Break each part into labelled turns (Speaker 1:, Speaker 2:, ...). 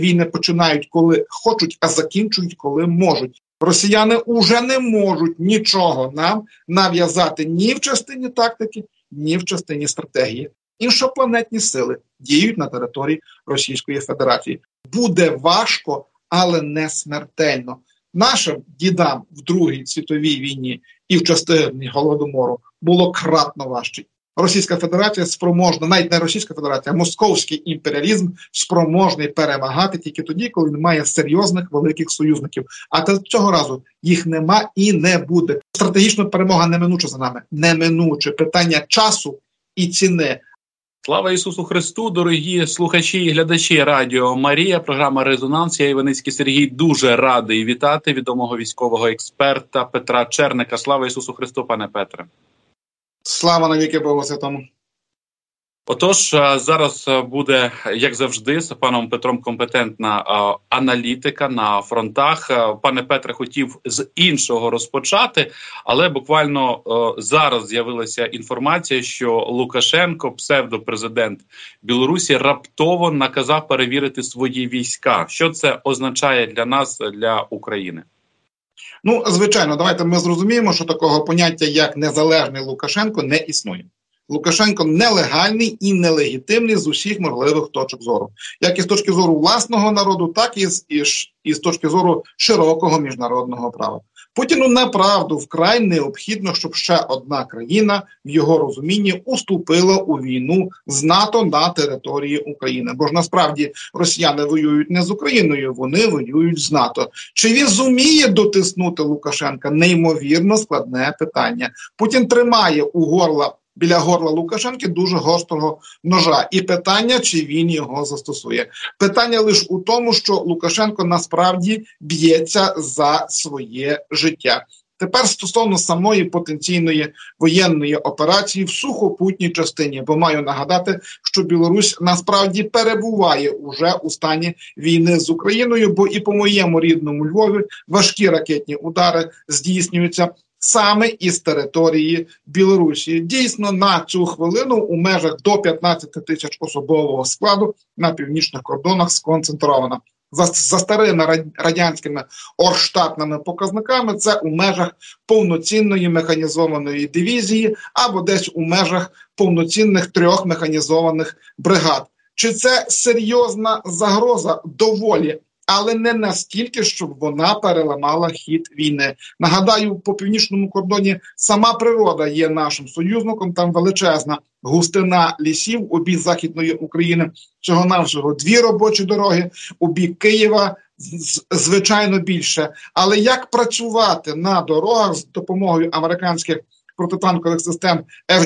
Speaker 1: війни починають, коли хочуть, а закінчують, коли можуть. Росіяни уже не можуть нічого нам нав'язати ні в частині тактики, ні в частині стратегії. Іншопланетні сили діють на території Російської Федерації. Буде важко, але не смертельно. Нашим дідам в Другій світовій війні і в частині Голодомору було кратно важче. Російська Федерація спроможна, навіть не Російська Федерація, а московський імперіалізм спроможний перемагати тільки тоді, коли він має серйозних великих союзників. А цього разу їх нема і не буде. Стратегічна перемога неминуча за нами. Неминуче. Питання часу і ціни.
Speaker 2: Слава Ісусу Христу, дорогі слухачі і глядачі Радіо Марія, програма «Резонанс». Я, Іваницький Сергій, дуже радий вітати відомого військового експерта Петра Черника. Слава Ісусу Христу, пане Петре.
Speaker 1: Слава навіки Богу Святому.
Speaker 2: Отож, зараз буде, як завжди, з паном Петром компетентна аналітика на фронтах. Пане Петре, хотів з іншого розпочати, але буквально зараз з'явилася інформація, що Лукашенко, псевдопрезидент Білорусі, раптово наказав перевірити свої війська. Що це означає для нас, для України?
Speaker 1: Ну, звичайно, давайте ми зрозуміємо, що такого поняття, як незалежний Лукашенко, не існує. Лукашенко нелегальний і нелегітимний з усіх можливих точок зору. Як і з точки зору власного народу, так і з точки зору широкого міжнародного права. Путіну направду вкрай необхідно, щоб ще одна країна, в його розумінні, уступила у війну з НАТО на території України. Бо ж насправді росіяни воюють не з Україною, вони воюють з НАТО. Чи він зуміє дотиснути Лукашенка? Неймовірно складне питання. Путін тримає біля горла Лукашенки дуже гострого ножа. І питання, чи він його застосує. Питання лише у тому, що Лукашенко насправді б'ється за своє життя. Тепер стосовно самої потенційної воєнної операції в сухопутній частині, бо маю нагадати, що Білорусь насправді перебуває уже у стані війни з Україною, бо і по моєму рідному Львові важкі ракетні удари здійснюються саме із території Білорусі. Дійсно, на цю хвилину у межах до 15 тисяч особового складу на північних кордонах сконцентровано. За старими радянськими орштатними показниками це у межах повноцінної механізованої дивізії або десь у межах повноцінних 3 механізованих бригад. Чи це серйозна загроза? Доволі. Але не настільки, щоб вона переламала хід війни. Нагадаю, по північному кордоні сама природа є нашим союзником, там величезна густина лісів у бік Західної України, всього-навсього 2 робочі дороги, у бік Києва звичайно більше. Але як працювати на дорогах з допомогою американських протитанкових систем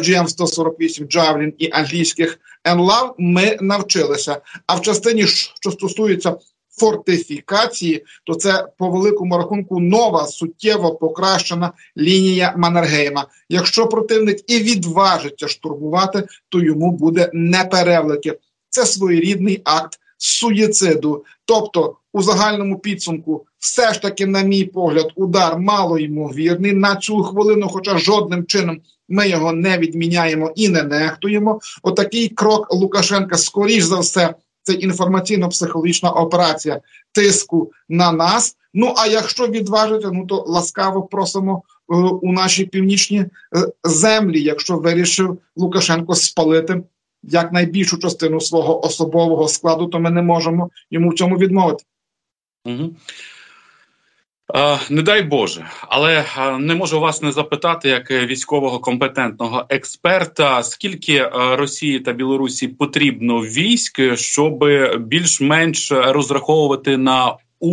Speaker 1: FGM-148 Javelin і англійських NLAW ми навчилися. А в частині, що стосується фортифікації, то це по великому рахунку нова, суттєво покращена лінія Маннергейма. Якщо противник і відважиться штурмувати, то йому буде неперевлики. Це своєрідний акт суїциду. Тобто, у загальному підсумку, все ж таки, на мій погляд, удар малоймовірний на цю хвилину, хоча жодним чином ми його не відміняємо і не нехтуємо. Отакий крок Лукашенка, скоріш за все, це інформаційно-психологічна операція тиску на нас. Ну, а якщо відважиться, то ласкаво просимо у наші північні землі, якщо вирішив Лукашенко спалити якнайбільшу частину свого особового складу, то ми не можемо йому в цьому відмовити.
Speaker 2: Угу. Не дай Боже, але не можу вас не запитати, як військового компетентного експерта, скільки Росії та Білорусі потрібно військ, щоб більш-менш розраховувати на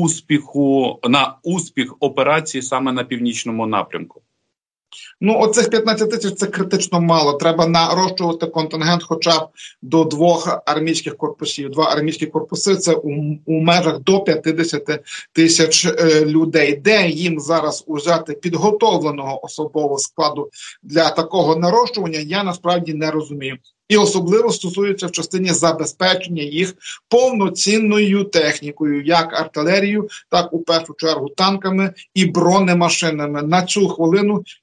Speaker 2: успіх операції саме на північному напрямку?
Speaker 1: Ну, оцих 15 тисяч – це критично мало. Треба нарощувати контингент хоча б до 2 армійських корпусів. 2 армійські корпуси – це у межах до 50 тисяч людей. Де їм зараз узяти підготовленого особового складу для такого нарощування, я насправді не розумію. І особливо стосується в частині забезпечення їх повноцінною технікою, як артилерією, так у першу чергу танками і бронемашинами. На цю хвилину я не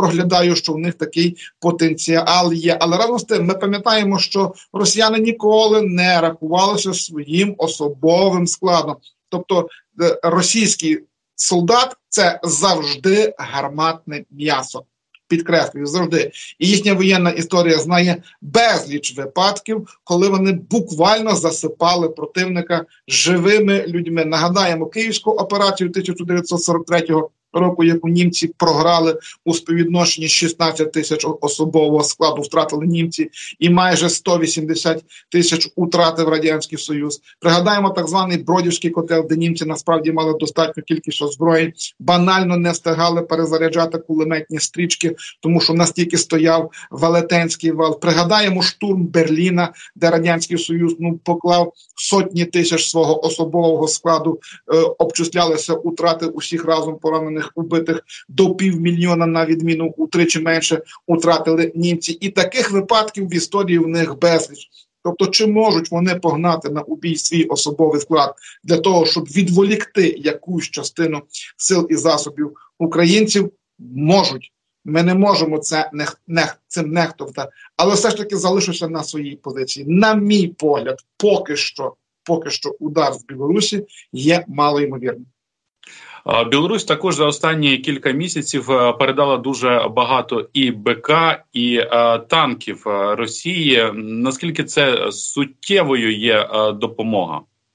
Speaker 1: проглядаю, що в них такий потенціал є. Але разом з тим ми пам'ятаємо, що росіяни ніколи не рахувалися своїм особовим складом. Тобто російський солдат – це завжди гарматне м'ясо. Підкреслюю, завжди. І їхня воєнна історія знає безліч випадків, коли вони буквально засипали противника живими людьми. Нагадаємо, Київську операцію 1943 року, яку німці програли у співвідношенні 16 тисяч особового складу втратили німці і майже 180 тисяч втратив Радянський Союз. Пригадаємо так званий Бродівський котел, де німці насправді мали достатню кількість озброєнь, банально не встигали перезаряджати кулеметні стрічки, тому що настільки стояв Велетенський вал. Пригадаємо штурм Берліна, де Радянський Союз поклав сотні тисяч свого особового складу, обчислялися втрати усіх разом поранених, убитих до 500 000, на відміну утричі менше втратили німці. І таких випадків в історії в них безліч. Тобто, чи можуть вони погнати на убій свій особовий склад для того, щоб відволікти якусь частину сил і засобів українців? Можуть. Ми не можемо цим нехтувати. Але все ж таки залишуся на своїй позиції. На мій погляд, поки що удар з Білорусі є малоймовірним.
Speaker 2: Білорусь також за останні кілька місяців передала дуже багато і БК, і танків Росії. Наскільки це суттєвою є допомога?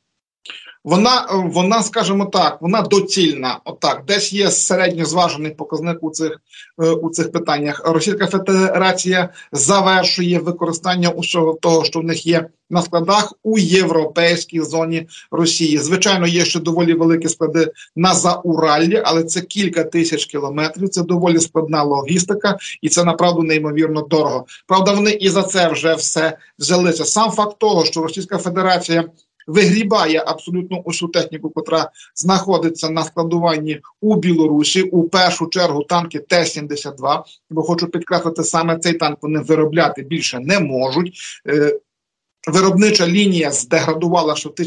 Speaker 1: Вона, скажімо так, вона доцільна. Отак, десь є середньозважений показник у цих питаннях. Російська Федерація завершує використання усього того, що в них є на складах у європейській зоні Росії. Звичайно, є ще доволі великі склади на Заураллі, але це кілька тисяч кілометрів, це доволі складна логістика, і це, направду, неймовірно дорого. Правда, вони і за це вже все взялися. Сам факт того, що Російська Федерація вигрібає абсолютно усю техніку, котра знаходиться на складуванні у Білорусі, у першу чергу танки Т-72, бо хочу підкреслити, саме цей танк вони виробляти більше не можуть. Виробнича лінія здеградувала ще в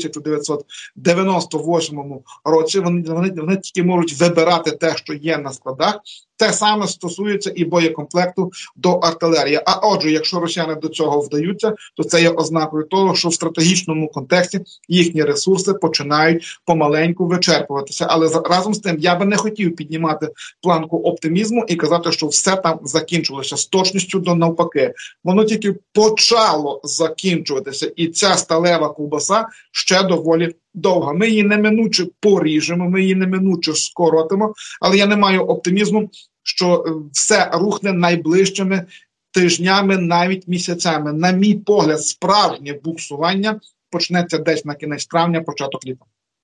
Speaker 1: 1998 році. Вони тільки можуть вибирати те, що є на складах. Те саме стосується і боєкомплекту до артилерії. А отже, якщо росіяни до цього вдаються, то це є ознакою того, що в стратегічному контексті їхні ресурси починають помаленьку вичерпуватися. Але разом з тим я би не хотів піднімати планку оптимізму і казати, що все там закінчилося з точністю до навпаки. Воно тільки почало закінчуватися, і ця сталева ковбаса ще доволі довга. Ми її неминуче поріжемо, ми її неминуче скоротимо, але я не маю оптимізму, що все рухне найближчими тижнями, навіть місяцями. На мій погляд, справжнє буксування почнеться десь на кінець травня, початок літа.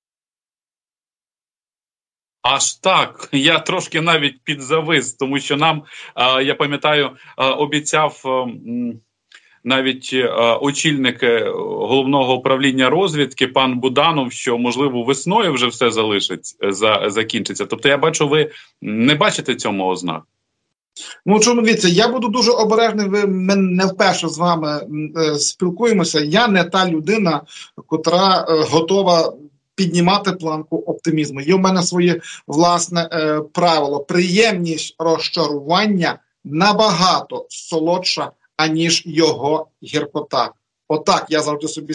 Speaker 2: Аж так, я трошки навіть підзавис, тому що нам, я пам'ятаю, обіцяв навіть очільник головного управління розвідки пан Буданов, що, можливо, весною вже все закінчиться. Тобто, я бачу, ви не бачите цьому ознак?
Speaker 1: Ну, чому, дивіться, я буду дуже обережний, ми не вперше з вами спілкуємося. Я не та людина, котра готова піднімати планку оптимізму. Є в мене своє власне правило. Приємність розчарування набагато солодша, аніж його гіркота. Отак я завжди собі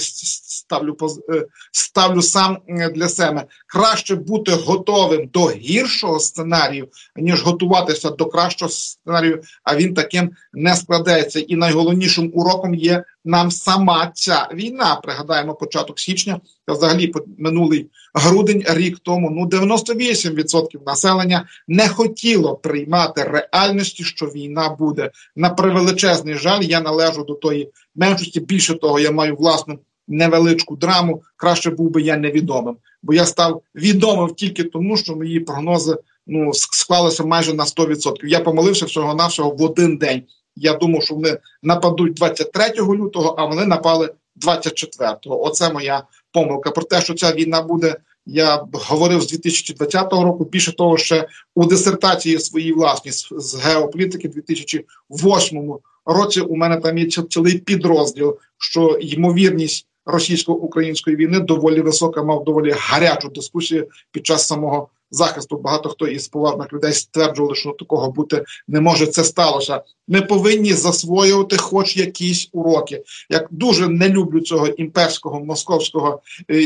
Speaker 1: ставлю сам для себе. Краще бути готовим до гіршого сценарію, ніж готуватися до кращого сценарію, а він таким не складається. І найголовнішим уроком є нам сама ця війна. Пригадаємо початок січня, та взагалі минулий грудень, рік тому, 98% населення не хотіло приймати реальності, що війна буде. На превеличезний жаль, я належу до тої меншості. Більше того, я маю власну невеличку драму. Краще був би я невідомим. Бо я став відомим тільки тому, що мої прогнози склалися майже на 100%. Я помилився всього-навсього в один день. Я думав, що вони нападуть 23 лютого, а вони напали 24-го. Оце моя помилка. Про те, що ця війна буде, я говорив з 2020 року. Більше того, ще у дисертації своїй власній з геополітики 2008 році у мене там є цілий підрозділ, що ймовірність російсько-української війни доволі висока, мав доволі гарячу дискусію під час самого захисту. Багато хто із поважних людей стверджували, що такого бути не може. Це сталося. Ми повинні засвоювати хоч якісь уроки. Я дуже не люблю цього імперського московського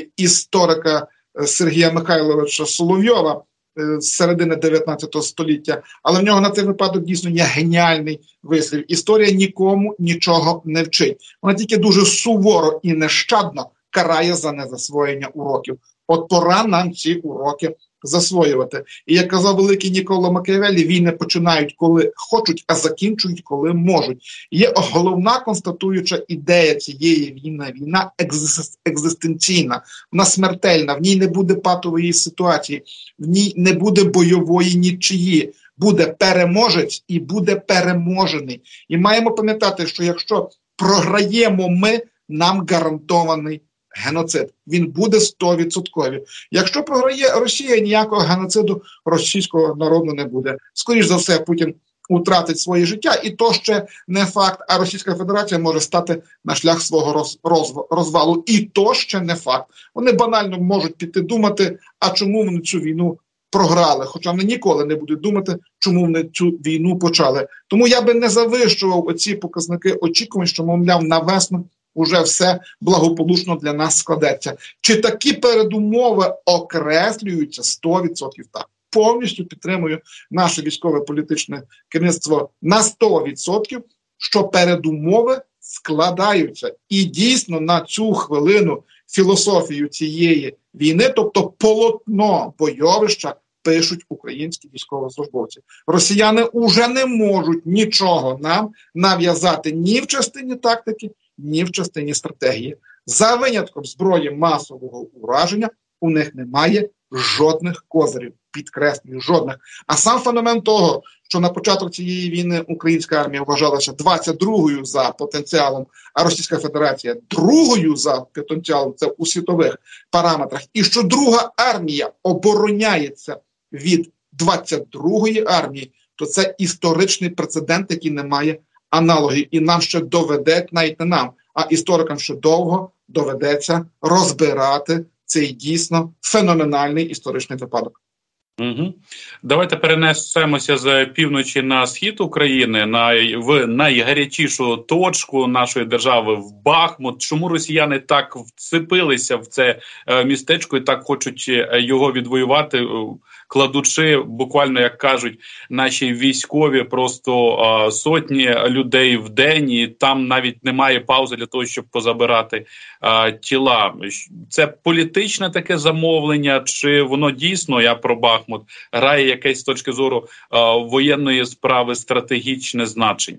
Speaker 1: історика Сергія Михайловича Соловйова з середини 19 століття, але в нього на цей випадок дійсно є геніальний вислів. Історія нікому нічого не вчить. Вона тільки дуже суворо і нещадно карає за незасвоєння уроків. От пора нам ці уроки засвоювати. І як казав великий Ніколо Макіавеллі, війни починають, коли хочуть, а закінчують, коли можуть. І є головна констатуюча ідея цієї війни. Війна екзистенційна, вона смертельна, в ній не буде патової ситуації, в ній не буде бойової нічиї. Буде переможець і буде переможений. І маємо пам'ятати, що якщо програємо ми, нам гарантований геноцид. Він буде 100%. Якщо програє Росія, ніякого геноциду російського народу не буде. Скоріш за все, Путін втратить своє життя, і то ще не факт, а Російська Федерація може стати на шлях свого розвалу. І то ще не факт. Вони банально можуть піти думати, а чому вони цю війну програли, хоча вони ніколи не будуть думати, чому вони цю війну почали. Тому я би не завищував оці показники очікувань, що, мовляв, на весну уже все благополучно для нас складеться. Чи такі передумови окреслюються 100%? Так. Повністю підтримую наше військове політичне керівництво на 100%, що передумови складаються. І дійсно на цю хвилину філософію цієї війни, тобто полотно бойовища, пишуть українські військовослужбовці. Росіяни уже не можуть нічого нам нав'язати ні в частині тактики, ні в частині стратегії. За винятком зброї масового ураження у них немає жодних козирів, підкреслюю, жодних. А сам феномен того, що на початок цієї війни українська армія вважалася 22-ю за потенціалом, а Російська Федерація 2-ю за потенціалом, це у світових параметрах, і що друга армія обороняється від 22-ї армії, то це історичний прецедент, який не має аналогів. І нам ще доведеться, навіть не нам, а історикам ще довго доведеться розбирати цей дійсно феноменальний історичний випадок.
Speaker 2: Угу. Давайте перенесемося з півночі на схід України, в найгарячішу точку нашої держави, в Бахмут. Чому росіяни так вцепилися в це містечко і так хочуть його відвоювати, кладучи, буквально, як кажуть наші військові, просто сотні людей в день, і там навіть немає паузи для того, щоб позабирати тіла. Це політичне таке замовлення, чи воно дійсно, я про Бахмут, грає якесь з точки зору воєнної справи стратегічне значення?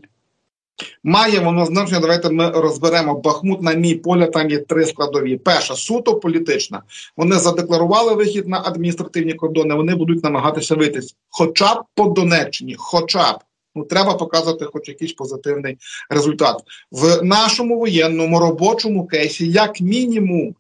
Speaker 1: Має воно значення, давайте ми розберемо. Бахмут, на мій погляд, там є три складові. Перша, суто політична. Вони задекларували вихід на адміністративні кордони, вони будуть намагатися вийти. Хоча б по Донеччині, хоча б. Треба показувати хоч якийсь позитивний результат. В нашому воєнному робочому кейсі як мінімум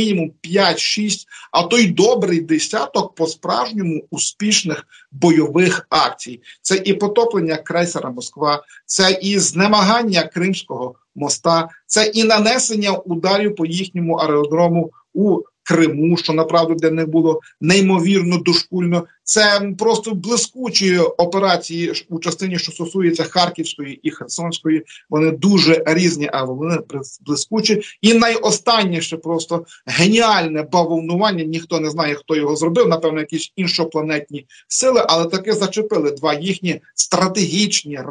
Speaker 1: 5-6, а то й добрий десяток по-справжньому успішних бойових акцій. Це і потоплення крейсера «Москва», це і знемагання Кримського моста, це і нанесення ударів по їхньому аеродрому у Криму, що направду для них було неймовірно дошкульно. Це просто блискучі операції у частині, що стосується Харківської і Херсонської. Вони дуже різні, а вони блискучі. І найостанніше просто геніальне бавовнування. Ніхто не знає, хто його зробив. Напевно, якісь іншопланетні сили, але таки зачепили два їхні стратегічні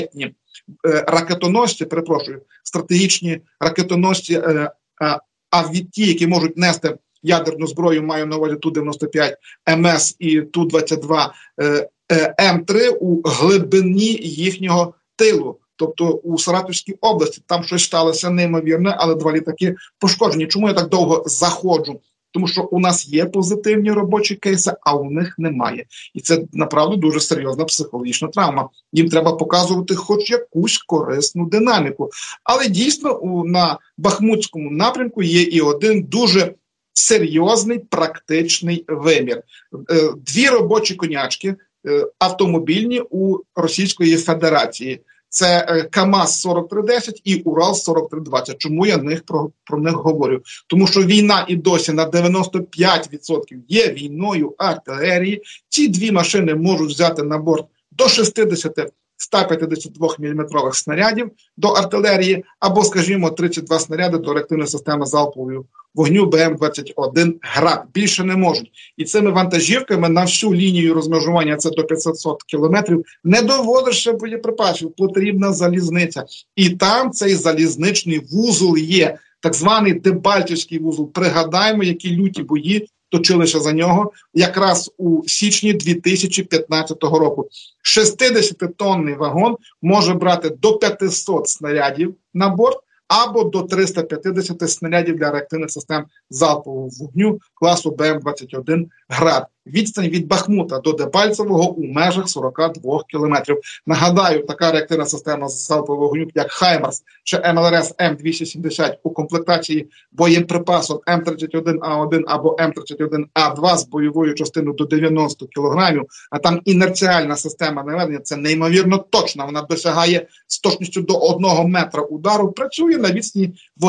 Speaker 1: стратегічні ракетоносці, а від ті, які можуть нести ядерну зброю, маю на увазі Ту-95 МС і Ту-22 М3 у глибині їхнього тилу. Тобто у Саратовській області там щось сталося неймовірне, але два літаки пошкоджені. Чому я так довго заходжу? Тому що у нас є позитивні робочі кейси, а у них немає. І це, направду, дуже серйозна психологічна травма. Їм треба показувати хоч якусь корисну динаміку. Але дійсно на Бахмутському напрямку є і один дуже серйозний практичний вимір. Дві робочі конячки автомобільні у Російської Федерації. Це КАМАЗ-4310 і Урал-4320. Чому я про них говорю? Тому що війна і досі на 95% є війною артилерії. Ці дві машини можуть взяти на борт до 60 152-мм снарядів до артилерії, або, скажімо, 32 снаряди до реактивної системи залпового вогню БМ-21 «Град». Більше не можуть. І цими вантажівками на всю лінію розмежування, це до 500 кілометрів, не доводиш ще боєприпасів, потрібна залізниця. І там цей залізничний вузол є, так званий Дебальцівський вузол. Пригадаємо, які люті бої точилися за нього якраз у січні 2015 року. 60-тонний вагон може брати до 500 снарядів на борт або до 350 снарядів для реактивних систем залпового вогню класу БМ-21 «Град». Відстань від Бахмута до Дебальцевого у межах 42 кілометрів. Нагадаю, така реактивна система залпового вогню, як «Хаймарс» чи МЛРС М270 у комплектації боєприпасом М31А1 або М31А2 з бойовою частиною до 90 кілограмів, а там інерціальна система наведення, це неймовірно точна, вона досягає з точністю до 1 метра удару, працює на відстані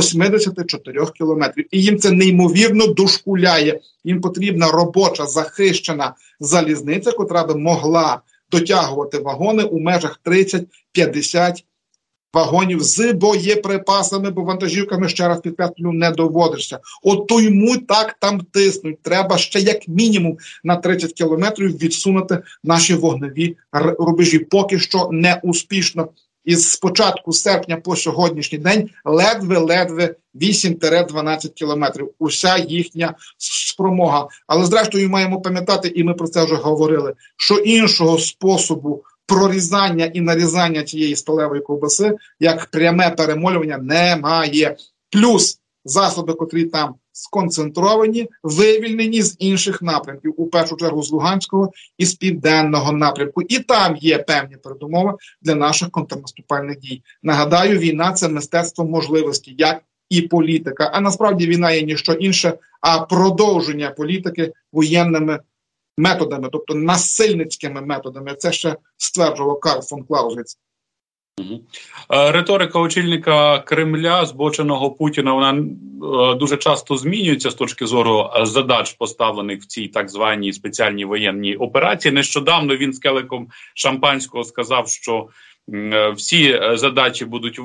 Speaker 1: 84 кілометрів. І їм це неймовірно дошкуляє. Їм потрібна робоча, захищена залізниця, котра би могла дотягувати вагони у межах 30-50 вагонів з боєприпасами, бо вантажівками, ще раз підкреслю, не доводишся. От тому так там тиснуть. Треба ще як мінімум на 30 кілометрів відсунути наші вогневі рубежі. Поки що не успішно. І з початку серпня по сьогоднішній день ледве 8-12 кілометрів. Уся їхня спромога. Але зрештою маємо пам'ятати, і ми про це вже говорили, що іншого способу прорізання і нарізання цієї сталевої ковбаси, як пряме перемолювання, немає. Плюс засоби, котрі там сконцентровані, вивільнені з інших напрямків, у першу чергу з Луганського і з Південного напрямку. І там є певні передумови для наших контрнаступальних дій. Нагадаю, війна – це мистецтво можливості, як і політика. А насправді війна є ніщо інше, а продовження політики воєнними методами, тобто насильницькими методами. Це ще стверджував Карл фон Клаузевіц.
Speaker 2: Риторика очільника Кремля, збоченого Путіна, вона дуже часто змінюється з точки зору задач, поставлених в цій так званій спеціальній воєнній операції. Нещодавно він з келихом шампанського сказав, що всі задачі будуть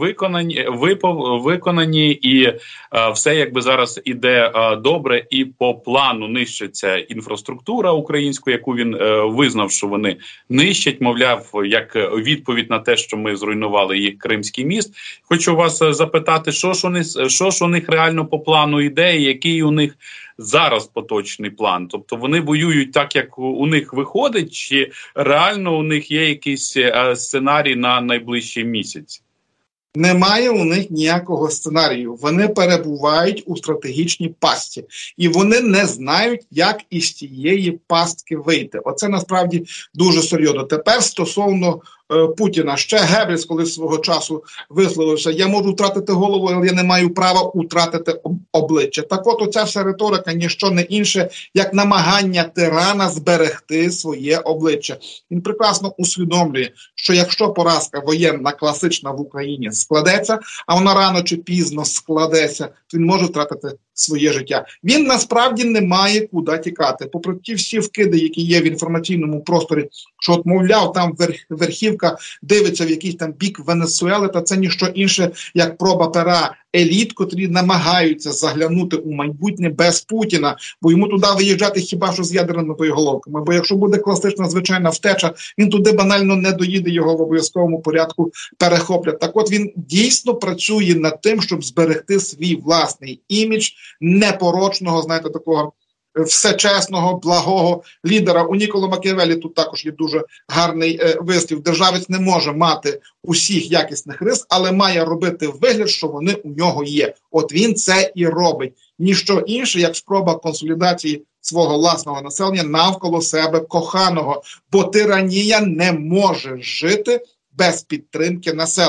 Speaker 2: виконані і все якби зараз іде добре, і по плану нищиться інфраструктура українська, яку він визнав, що вони нищать, мовляв, як відповідь на те, що ми зруйнували їх Кримський міст. Хочу вас запитати, що ж у них реально по плану іде, і який у них зараз поточний план? Тобто вони воюють так, як у них виходить, чи реально у них є якийсь сценарій на найближчі місяці?
Speaker 1: Немає у них ніякого сценарію. Вони перебувають у стратегічній пастці. І вони не знають, як із цієї пастки вийти. Оце насправді дуже серйозно. Тепер стосовно Путіна. Ще Геббельс, коли свого часу висловився, я можу втратити голову, але я не маю права втратити обличчя. Так от оця вся риторика ніщо не інше, як намагання тирана зберегти своє обличчя. Він прекрасно усвідомлює, що якщо поразка воєнна, класична в Україні складеться, а вона рано чи пізно складеться, то він може втратити своє життя. Він насправді не має куди тікати. Попри ті всі вкиди, які є в інформаційному просторі, що, от, мовляв, там верхівка дивиться в якийсь там бік Венесуели, та це ніщо інше, як проба пера еліт, котрі намагаються заглянути у майбутнє без Путіна, бо йому туди виїжджати хіба що з ядерними боєголовками. Бо якщо буде класична звичайна втеча, він туди банально не доїде, його в обов'язковому порядку перехоплять. Так от він дійсно працює над тим, щоб зберегти свій власний імідж непорочного, знаєте, такого всечесного, благого лідера. У Ніколо Макіавеллі тут також є дуже гарний вислів. Державець не може мати усіх якісних рис, але має робити вигляд, що вони у нього є. От він це і робить. Ніщо інше, як спроба консолідації свого власного населення навколо себе коханого. Бо тиранія не може жити без підтримки населення.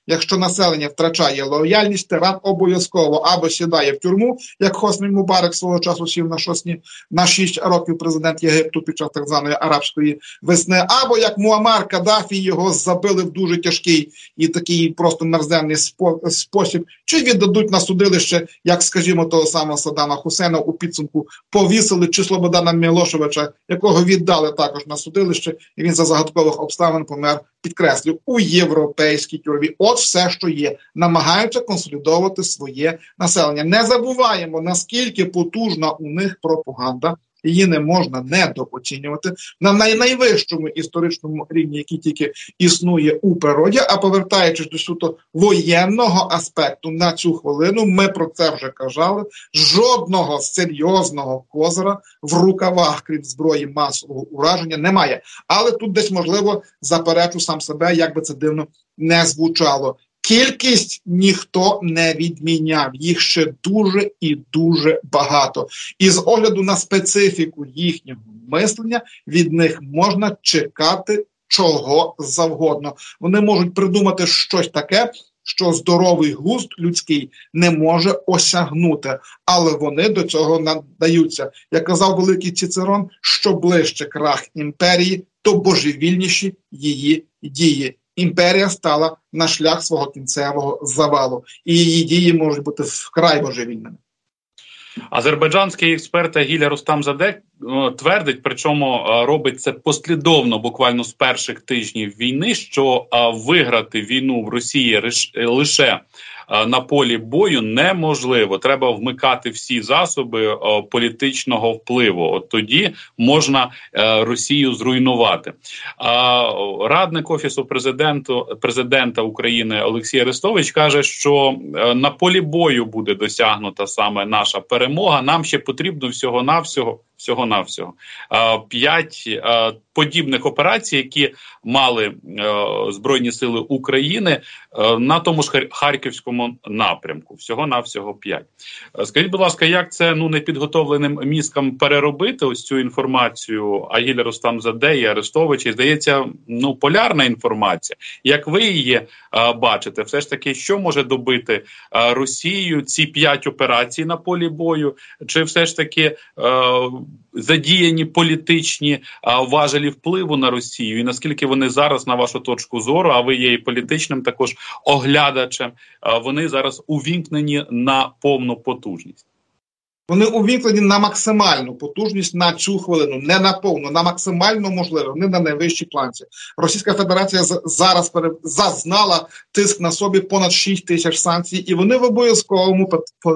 Speaker 1: Якщо населення втрачає лояльність, тиран обов'язково або сідає в тюрму, як Хосні Мубарак свого часу сів на 6 років президент Єгипту під час так званої арабської весни, або як Муаммар Каддафі, його забили в дуже тяжкий і такий просто мерзенний спосіб, чи віддадуть на судилище, як, скажімо, того самого Саддама Хусейна у підсумку повісили, чи Слободана Мілошевича, якого віддали також на судилище, і він за загадкових обставин помер, підкреслю, у європейській тюрмі. От все, що є. Намагаються консолідовувати своє населення. Не забуваємо, наскільки потужна у них пропаганда. Її не можна недооцінювати на найвищому історичному рівні, який тільки існує у природі. А повертаючись до суто воєнного аспекту на цю хвилину, ми про це вже казали, жодного серйозного козира в рукавах, крім зброї масового ураження, немає. Але тут десь, можливо, заперечу сам себе, як би це дивно не звучало. Кількість ніхто не відміняв, їх ще дуже і дуже багато. І з огляду на специфіку їхнього мислення від них можна чекати чого завгодно. Вони можуть придумати щось таке, що здоровий глузд людський не може осягнути, але вони до цього надаються. Як казав великий Цицерон, що ближче крах імперії, то божевільніші її дії. Імперія стала на шлях свого кінцевого завалу, і її дії можуть бути вкрай божевільними.
Speaker 2: Азербайджанський експерт Агіля Рустамзаде твердить, причому робить це послідовно, буквально з перших тижнів війни, що виграти війну в Росії лише на полі бою неможливо. Треба вмикати всі засоби політичного впливу. От тоді можна Росію зруйнувати. Радник Офісу президента України Олексій Арестович каже, що на полі бою буде досягнута саме наша перемога. Нам ще потрібно всього-навсього 5 подібних операцій, які мали Збройні сили України на тому ж Харківському напрямку. Всього-навсього 5. Скажіть, будь ласка, як це непідготовленим мізкам переробити ось цю інформацію Агіля Рустамзаде і Арестовича? Здається, полярна інформація. Як ви її бачите? Все ж таки, що може добити Росію ці 5 операцій на полі бою? Чи все ж таки задіяні політичні важелі впливу на Росію, і наскільки вони зараз, на вашу точку зору, а ви є і політичним також оглядачем, вони зараз увімкнені на повну потужність?
Speaker 1: Вони увімкнені на максимальну потужність на цю хвилину, не на повну, на максимально можливо, вони на найвищій планці. Російська Федерація зараз зазнала тиск на собі понад 6 тисяч санкцій, і вони в обов'язковому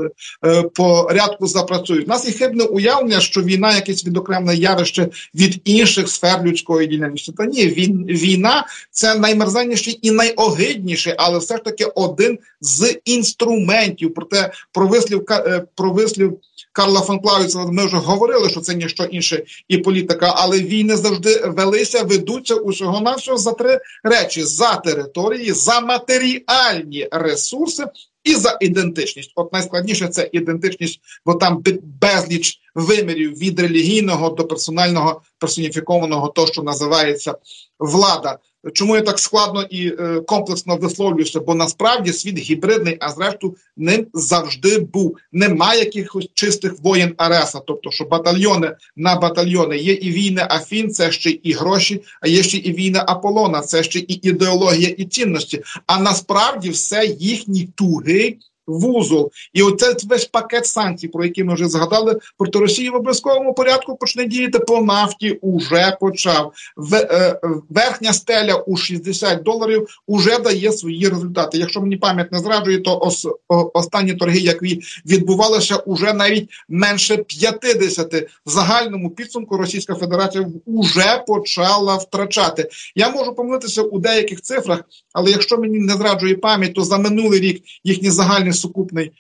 Speaker 1: порядку запрацюють. У нас є хибне уявлення, що війна якесь відокремлене явище від інших сфер людської діяльності. Та ні, війна – це наймерзенніший і найогидніший, але все ж таки один з інструментів. Проте про вислів Карла фон Клауса ми вже говорили, що це ніщо інше і політика, але війни завжди ведуться усього-навсього за 3 речі: за території, за матеріальні ресурси і за ідентичність. От найскладніше – це ідентичність, бо там безліч вимірів від релігійного до персонального, персоніфікованого, то, що називається влада. Чому я так складно і комплексно висловлююся? Бо насправді світ гібридний, а зрештою ним завжди був. Немає якихось чистих воєн Ареса, тобто, що батальйони на батальйони. Є і війни Афін, це ще і гроші, а є ще і війни Аполлона, це ще і ідеологія, і цінності. А насправді все їхній тугий вузол. І оце весь пакет санкцій, про які ми вже згадали, проти Росії в обов'язковому порядку почне діяти по нафті, уже почав. Верхня стеля у $60 уже дає свої результати. Якщо мені пам'ять не зраджує, то останні торги, як відбувалися, уже навіть менше 50. В загальному підсумку Російська Федерація вже почала втрачати. Я можу помилитися у деяких цифрах, але якщо мені не зраджує пам'ять, то за минулий рік їхній загальний сукупний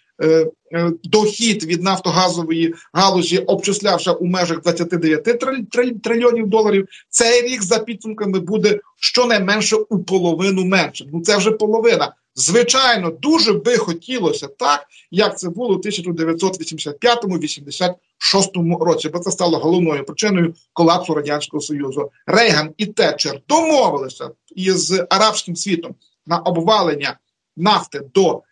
Speaker 1: дохід від нафтогазової галузі обчислявся у межах 29 трильйонів доларів. Цей рік за підсумками буде щонайменше у половину менше. Це вже половина. Звичайно, дуже би хотілося так, як це було у 1985-86 році, бо це стало головною причиною колапсу Радянського Союзу. Рейган і Тетчер домовилися із арабським світом на обвалення нафти до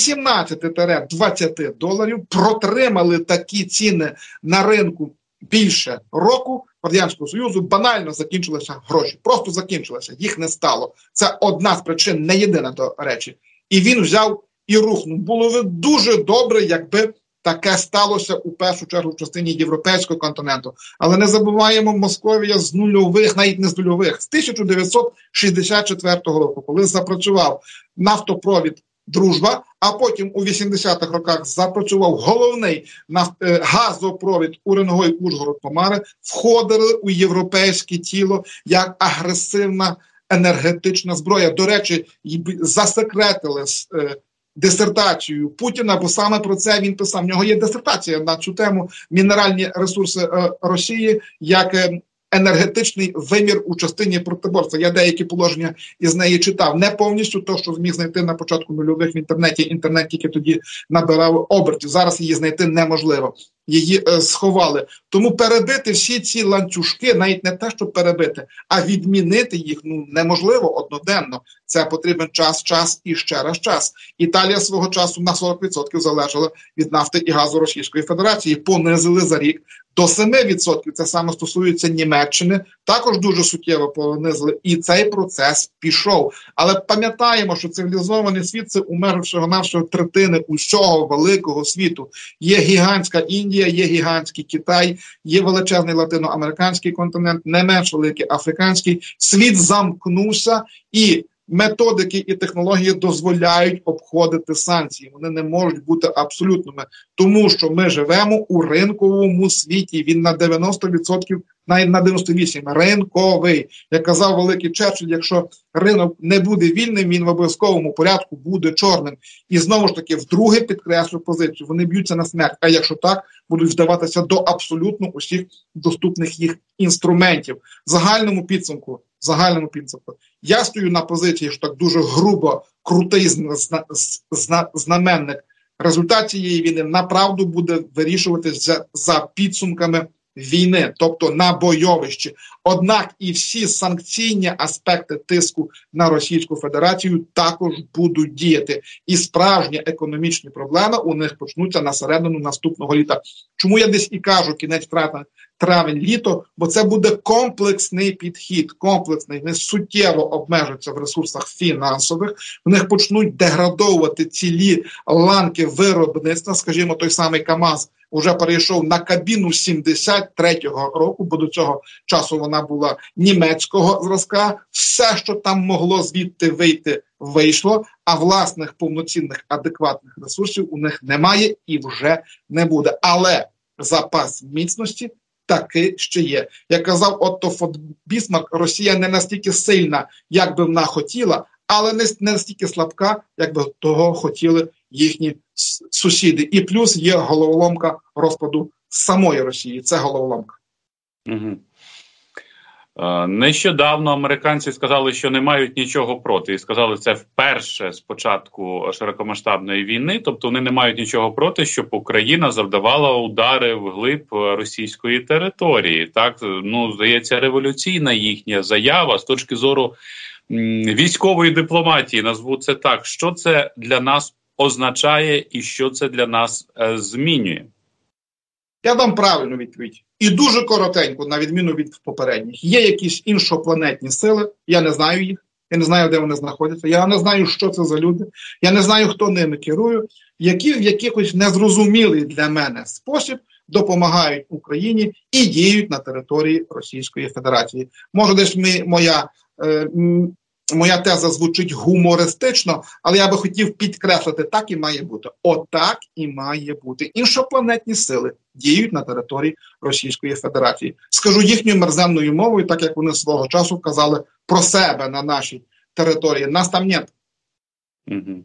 Speaker 1: 18-20 доларів, протримали такі ціни на ринку більше року, Радянського Союзу банально закінчилися гроші. Просто закінчилися, їх не стало. Це одна з причин, не єдина, до речі. І він взяв і рухнув. Було б дуже добре, якби таке сталося у першу чергу в частині європейського континенту. Але не забуваємо, Московія з нульових, навіть не з нульових, з 1964 року, коли запрацював нафтопровід «Дружба», а потім у 80-х роках запрацював головний газопровід Уренгой-Ужгород-Помари, входили у європейське тіло як агресивна енергетична зброя. До речі, засекретили дисертацію Путіна, бо саме про це він писав. В нього є дисертація на цю тему «Мінеральні ресурси Росії як енергетичний вимір у частині протиборства». Я деякі положення із неї читав. Не повністю то, що зміг знайти на початку нульових в інтернеті. Інтернет тільки тоді набирав обертів. Зараз її знайти неможливо. Її сховали. Тому перебити всі ці ланцюжки, навіть не те, щоб перебити, а відмінити їх неможливо одноденно. Це потрібен час і ще раз час. Італія свого часу на 40% залежала від нафти і газу Російської Федерації. Понизили за рік до 7%. Це саме стосується Німеччини. Також дуже суттєво понизили. І цей процес пішов. Але пам'ятаємо, що цивілізований світ – це у межах всього-навсього третини усього великого світу. Є гігантська Індія, є гігантський Китай, є величезний латиноамериканський континент, не менш великий африканський. Світ замкнувся, і методики і технології дозволяють обходити санкції. Вони не можуть бути абсолютними, тому що ми живемо у ринковому світі. Він на 90%, навіть на 98% ринковий. Як казав великий Черчилль, якщо ринок не буде вільним, він в обов'язковому порядку буде чорним. І знову ж таки, вдруге підкреслю позицію, вони б'ються на смерть. А якщо так, будуть вдаватися до абсолютно усіх доступних їх інструментів. В загальному підсумку, я стою на позиції, що так дуже грубо, крутий знаменник. Результат цієї війни направду буде вирішуватися за підсумками війни, тобто на бойовищі. Однак і всі санкційні аспекти тиску на Російську Федерацію також будуть діяти. І справжні економічні проблеми у них почнуться на середину наступного літа. Чому я десь і кажу кінець травень-літо? Бо це буде комплексний підхід, комплексний. Вони суттєво обмежаться в ресурсах фінансових, в них почнуть деградовувати цілі ланки виробництва, скажімо, той самий КАМАЗ уже перейшов на кабіну 73-го року, бо до цього часу вона була німецького зразка. Все, що там могло звідти вийти, вийшло, а власних повноцінних адекватних ресурсів у них немає і вже не буде. Але запас міцності таки ще є. Як казав Отто фон Бісмарк, Росія не настільки сильна, як би вона хотіла, але не настільки слабка, як би того хотіли їхні сусіди. І плюс є головоломка розпаду самої Росії. Це головоломка.
Speaker 2: Угу. Нещодавно американці сказали, що не мають нічого проти. І сказали це вперше з початку широкомасштабної війни. Тобто вони не мають нічого проти, щоб Україна завдавала удари вглиб російської території. Так, здається, революційна їхня заява з точки зору військової дипломатії, назву це так. Що це для нас означає і що це для нас змінює?
Speaker 1: Я дам правильну відповідь. І дуже коротенько, на відміну від попередніх. Є якісь іншопланетні сили, я не знаю їх, я не знаю, де вони знаходяться, я не знаю, що це за люди, я не знаю, хто ними керує, які в якихось незрозумілий для мене спосіб допомагають Україні і діють на території Російської Федерації. Може, десь моя теза звучить гумористично, але я би хотів підкреслити, так і має бути. Отак і має бути. Іншопланетні сили діють на території Російської Федерації. Скажу їхньою мерзенною мовою, так як вони свого часу казали про себе на нашій території. Нас там нет.
Speaker 2: Угу.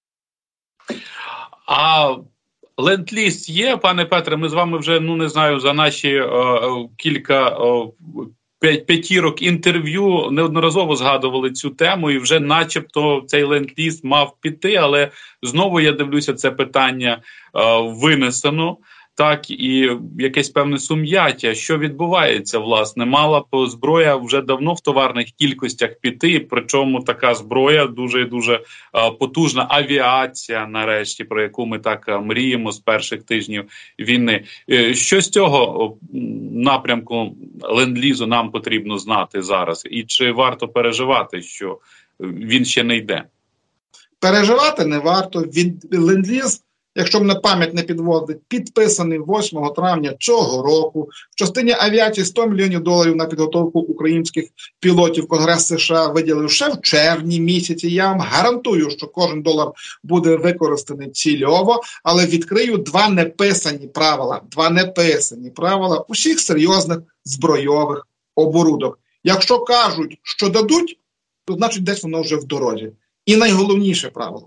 Speaker 2: А ленд-ліз є, пане Петре? Ми з вами вже, не знаю, за наші кілька п'ятірок інтерв'ю неодноразово згадували цю тему, і вже начебто цей ленд-ліз мав піти, але знову, я дивлюся, це питання винесено так і якесь певне сум'яття. Що відбувається, власне? Мала б зброя вже давно в товарних кількостях піти, причому така зброя дуже потужна, авіація, нарешті, про яку ми так мріємо з перших тижнів війни. Що з цього напрямку ленд-лізу нам потрібно знати зараз? І чи варто переживати, що він ще не йде?
Speaker 1: Переживати не варто. Ленд-ліз, якщо мене пам'ять не підводить, підписаний 8 травня цього року. В частині авіації $100 мільйонів на підготовку українських пілотів Конгрес США виділив ще в червні місяці. Я вам гарантую, що кожен долар буде використаний цільово, але відкрию два неписані правила усіх серйозних збройових оборудок. Якщо кажуть, що дадуть, то значить десь воно вже в дорозі. І найголовніше правило,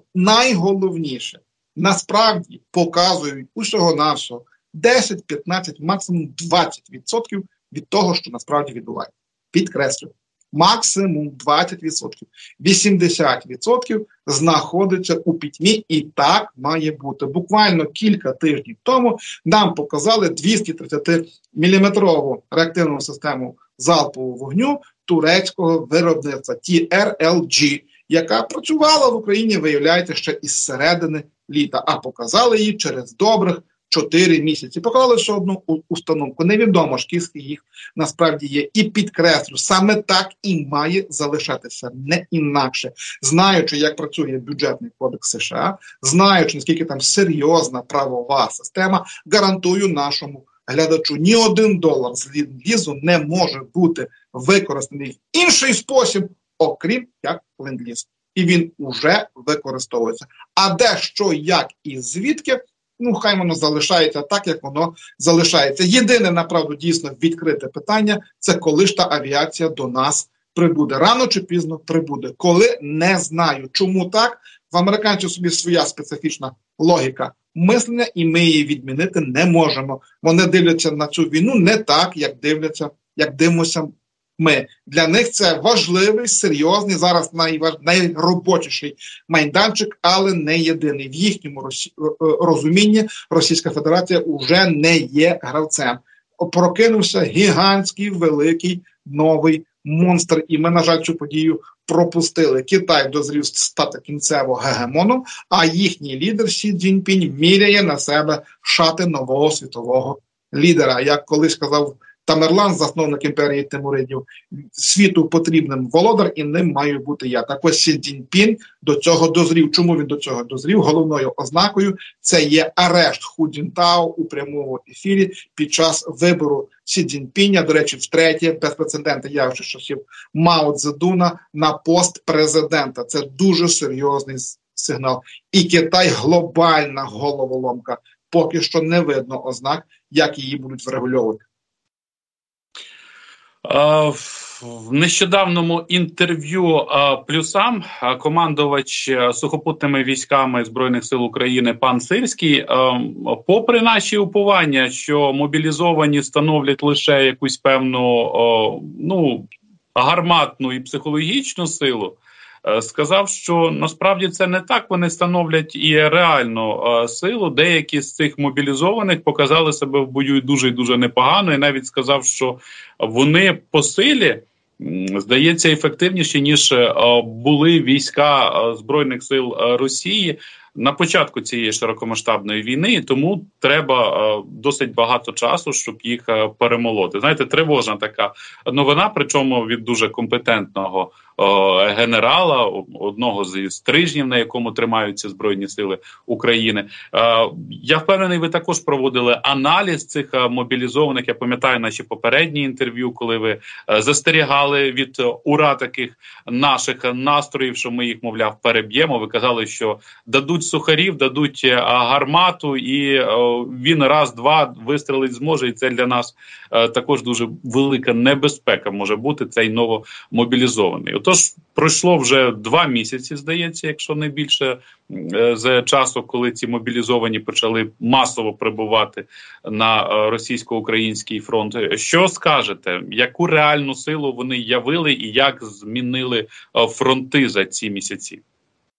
Speaker 1: насправді показують усього-навсього 10, 15, максимум 20% від того, що насправді відбувається. Підкреслюю, максимум 20%. 80% знаходиться у пітьмі, і так має бути. Буквально кілька тижнів тому нам показали 230-мм реактивну систему залпового вогню турецького виробництва TRLG, яка працювала в Україні, виявляється, ще із середини літа, а показали її через добрих 4 місяці. Показали ще одну установку. Невідомо, скільки їх насправді є. І підкреслю, саме так і має залишатися, не інакше. Знаючи, як працює бюджетний кодекс США, знаючи, наскільки там серйозна правова система, гарантую нашому глядачу, ні $1 з ленд-лізу не може бути використаний в інший спосіб, окрім як ленд-ліз. І він уже використовується. А де, що, як і звідки, хай воно залишається так, як воно залишається. Єдине, направду, дійсно відкрите питання – це коли ж та авіація до нас прибуде. Рано чи пізно прибуде. Коли – не знаю. Чому так? В американців собі своя специфічна логіка мислення, і ми її відмінити не можемо. Вони дивляться на цю війну не так, як дивимося ми. Для них це важливий, серйозний, зараз найробочіший майданчик, але не єдиний. В їхньому розумінні Російська Федерація вже не є гравцем. Прокинувся гігантський, великий, новий монстр, і ми, на жаль, цю подію пропустили. Китай дозрів стати кінцево гегемоном, а їхній лідер Сі Цзіньпінь міряє на себе шати нового світового лідера. Як колись сказав Тамерлан, засновник імперії Тимуридів, світу потрібним володар, і ним маю бути я. Так ось Сі Цзіньпінь до цього дозрів. Чому він до цього дозрів? Головною ознакою це є арешт Ху Цзінтао у прямому ефірі під час вибору Сі Цзіньпіня, до речі, втретє, безпрецедентне явище з часів Мао Цзедуна на пост президента. Це дуже серйозний сигнал. І Китай глобальна головоломка. Поки що не видно ознак, як її будуть врегульовувати.
Speaker 2: В нещодавному інтерв'ю «Плюсам» командувач сухопутними військами Збройних сил України пан Сирський, попри наші уповання, що мобілізовані становлять лише якусь певну гарматну і психологічну силу, сказав, що насправді це не так, вони становлять і реальну силу. Деякі з цих мобілізованих показали себе в бою дуже і дуже непогано, і навіть сказав, що вони по силі, здається, ефективніші, ніж були війська Збройних сил Росії на початку цієї широкомасштабної війни, тому треба досить багато часу, щоб їх перемолоти. Знаєте, тривожна така новина, причому від дуже компетентного генерала, одного з стрижнів, на якому тримаються Збройні сили України. Я впевнений, ви також проводили аналіз цих мобілізованих. Я пам'ятаю наші попередні інтерв'ю, коли ви застерігали від ура таких наших настроїв, що ми їх, мовляв, переб'ємо. Ви казали, що дадуть сухарів, дадуть гармату, і він раз-два вистрелить зможе, і це для нас також дуже велика небезпека може бути, цей новомобілізований. Отож, пройшло вже 2 місяці, здається, якщо не більше, з часу, коли ці мобілізовані почали масово прибувати на російсько-український фронт. Що скажете? Яку реальну силу вони явили і як змінили фронти за ці місяці?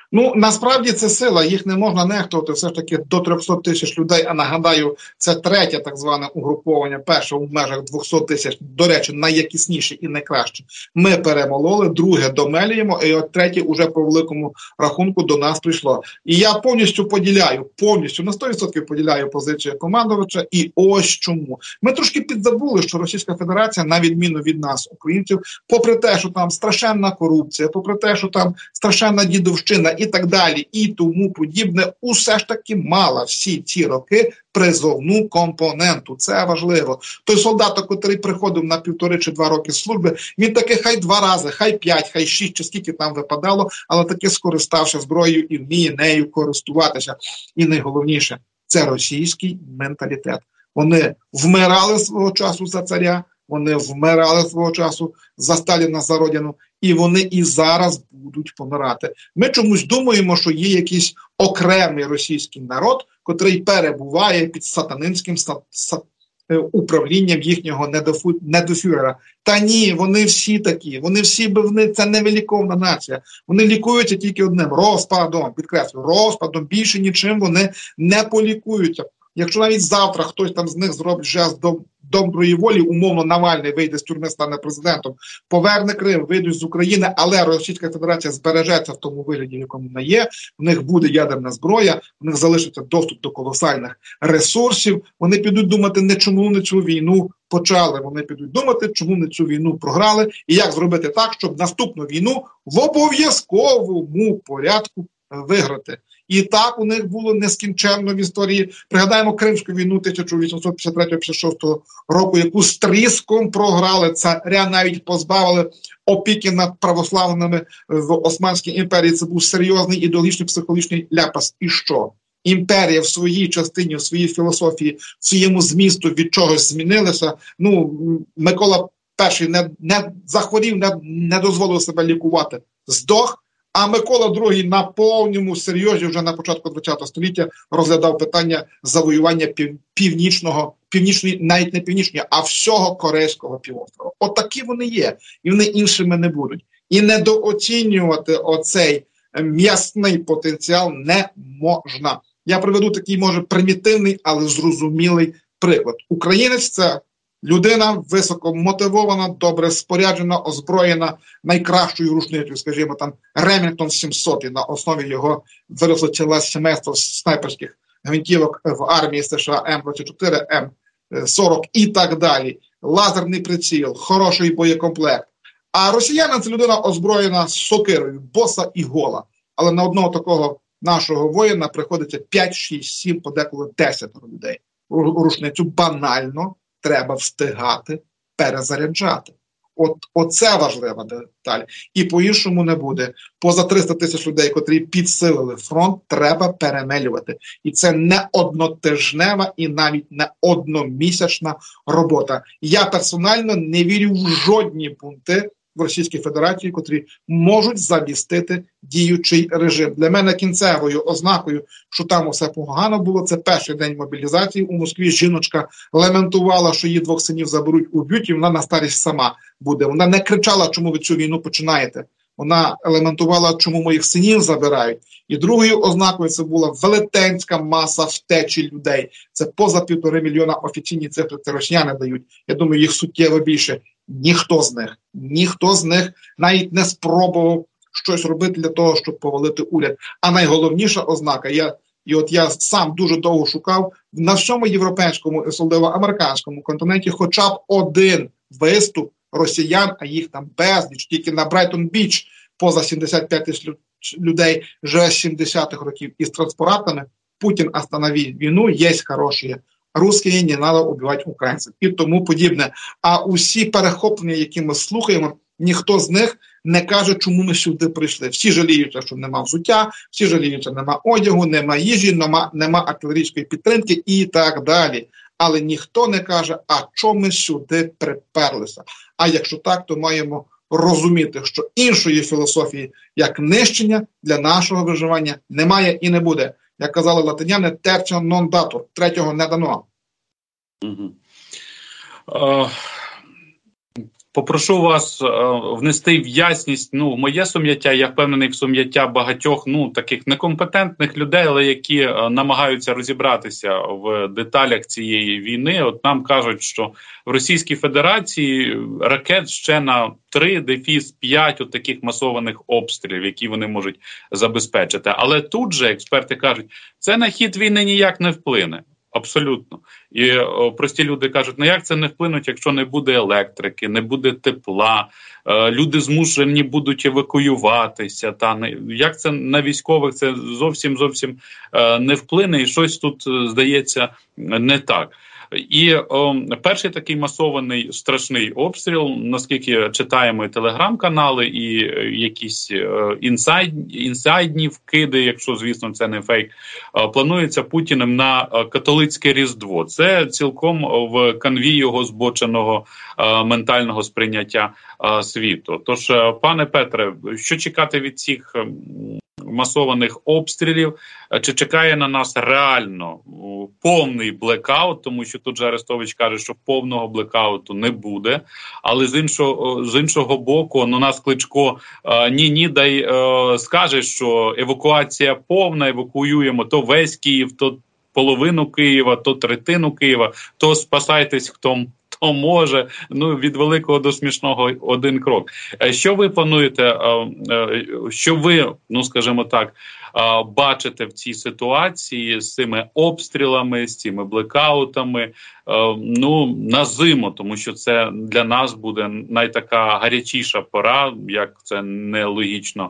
Speaker 1: Ну, насправді це сила, їх не можна нехтувати, все ж таки до 300 тисяч людей, а нагадаю, це третє так зване угруповання, перше в межах 200 тисяч, до речі, найякісніше і найкраще. Ми перемололи, друге домелюємо, і от третє уже по великому рахунку до нас прийшло. І я повністю на 100% поділяю позицію командувача, і ось чому. Ми трошки підзабули, що Російська Федерація, на відміну від нас, українців, попри те, що там страшенна корупція, попри те, що там страшенна дідовщина і так далі, і тому подібне, усе ж таки мала всі ці роки призовну компоненту. Це важливо. Той солдат, який приходив на 1,5 чи 2 роки служби, він таки хай 2 рази, хай 5, хай 6, чи скільки там випадало, але таки скористався зброєю і вміє нею користуватися. І найголовніше, це російський менталітет. Вони вмирали свого часу за царя, вони вмирали свого часу за Сталіна, за Родину, і вони і зараз будуть помирати. Ми чомусь думаємо, що є якийсь окремий російський народ, котрий перебуває під сатанинським управлінням їхнього недофюрера. Та ні, вони всі такі, це невиліковна нація. Вони лікуються тільки одним – розпадом, підкреслюю, розпадом, більше нічим вони не полікуються. Якщо навіть завтра хтось там з них зробить жест доброї волі, умовно Навальний вийде з тюрми, стане президентом, поверне Крим, вийдуть з України, але Російська Федерація збережеться в тому вигляді, в якому вона є, в них буде ядерна зброя, в них залишиться доступ до колосальних ресурсів, вони підуть думати, не чому вони цю війну почали, вони підуть думати, чому вони цю війну програли, і як зробити так, щоб наступну війну в обов'язковому порядку виграти. І так у них було нескінченно в історії. Пригадаємо Кримську війну 1853-56 року, яку з тріском програли, царя навіть позбавили опіки над православними в Османській імперії. Це був серйозний ідеологічний психологічний ляпас. І що? Імперія в своїй частині, в своїй філософії, в своєму змісту від чогось змінилася. Микола І не захворів, не дозволив себе лікувати. Здох. А Микола II на повному серйозі вже на початку ХХ століття розглядав питання завоювання північної, навіть не північної, а всього Корейського півострова. Отакі вони є, і вони іншими не будуть. І недооцінювати оцей м'ясний потенціал не можна. Я приведу такий, може, примітивний, але зрозумілий приклад. Українець – це людина високомотивована, добре споряджена, озброєна найкращою рушницею, скажімо, там Ремінгтон 700, і на основі його виросло ціле сімейство снайперських гвинтівок в армії США М-24, М-40 і так далі. Лазерний приціл, хороший боєкомплект. А росіянин – це людина озброєна сокирою, боса і гола. Але на одного такого нашого воїна приходиться 5, 6, 7, подеколи 10 людей. Рушницю банально треба встигати перезаряджати. Оце важлива деталь. І по-іншому не буде. Поза 300 тисяч людей, котрі підсилили фронт, треба перемелювати. І це не однотижнева і навіть не одномісячна робота. Я персонально не вірю в жодні пункти в Російській Федерації, котрі можуть замістити діючий режим. Для мене кінцевою ознакою, що там усе погано було, це перший день мобілізації. У Москві жіночка лементувала, що її 2 синів заберуть, уб'ють, і вона на старість сама буде. Вона не кричала, чому ви цю війну починаєте. Вона лементувала, чому моїх синів забирають. І другою ознакою це була велетенська маса втечі людей. Це поза 1,5 мільйона офіційні цифри, це росіяни дають. Я думаю, їх суттєво більше. Ніхто з них навіть не спробував щось робити для того, щоб повалити уряд. А найголовніша ознака, я сам дуже довго шукав, на всьому європейському, особливо американському континенті, хоча б один виступ росіян, а їх там безліч, тільки на Брайтон-Біч поза 75 тисяч людей живе з 70-х років із транспаратами «Путін, останови війну, є хороші русские, не треба убивати українців» і тому подібне. А усі перехоплення, які ми слухаємо, ніхто з них не каже, чому ми сюди прийшли. Всі жаліються, що нема взуття, всі жаліються, нема одягу, нема їжі, нема артилерійської підтримки і так далі. Але ніхто не каже, а чому ми сюди приперлися. А якщо так, то маємо розуміти, що іншої філософії, як нищення, для нашого виживання немає і не буде. Як казали латиняни, tertium non datur, третього не дано.
Speaker 2: Попрошу вас внести в ясність, моє сум'яття, я впевнений в сум'яття багатьох, таких некомпетентних людей, але які намагаються розібратися в деталях цієї війни. От нам кажуть, що в Російській Федерації ракет ще на 3-5 от таких масованих обстрілів, які вони можуть забезпечити. Але тут же експерти кажуть, це на хід війни ніяк не вплине. Абсолютно. І прості люди кажуть, як це не вплинуть, якщо не буде електрики, не буде тепла, люди змушені будуть евакуюватися. Як це на військових, це зовсім не вплине, і щось тут, здається, не так. І перший такий масований страшний обстріл, наскільки читаємо і телеграм-канали, і якісь інсайдні вкиди, якщо, звісно, це не фейк, планується Путіним на католицьке Різдво. Це цілком в канві його збоченого ментального сприйняття світу. Тож, пане Петре, що чекати від цих масованих обстрілів? Чи чекає на нас реально повний блекаут, тому що тут же Арестович каже, що повного блекауту не буде, але з іншого боку, нас Кличко дай скаже, що евакуація повна, евакуюємо то весь Київ, то половину Києва, то третину Києва, то спасайтесь, хто може, від великого до смішного один крок. Що ви плануєте, що ви, скажімо так, бачите в цій ситуації з цими обстрілами, з цими блекаутами, на зиму, тому що це для нас буде найтака гарячіша пора, як це нелогічно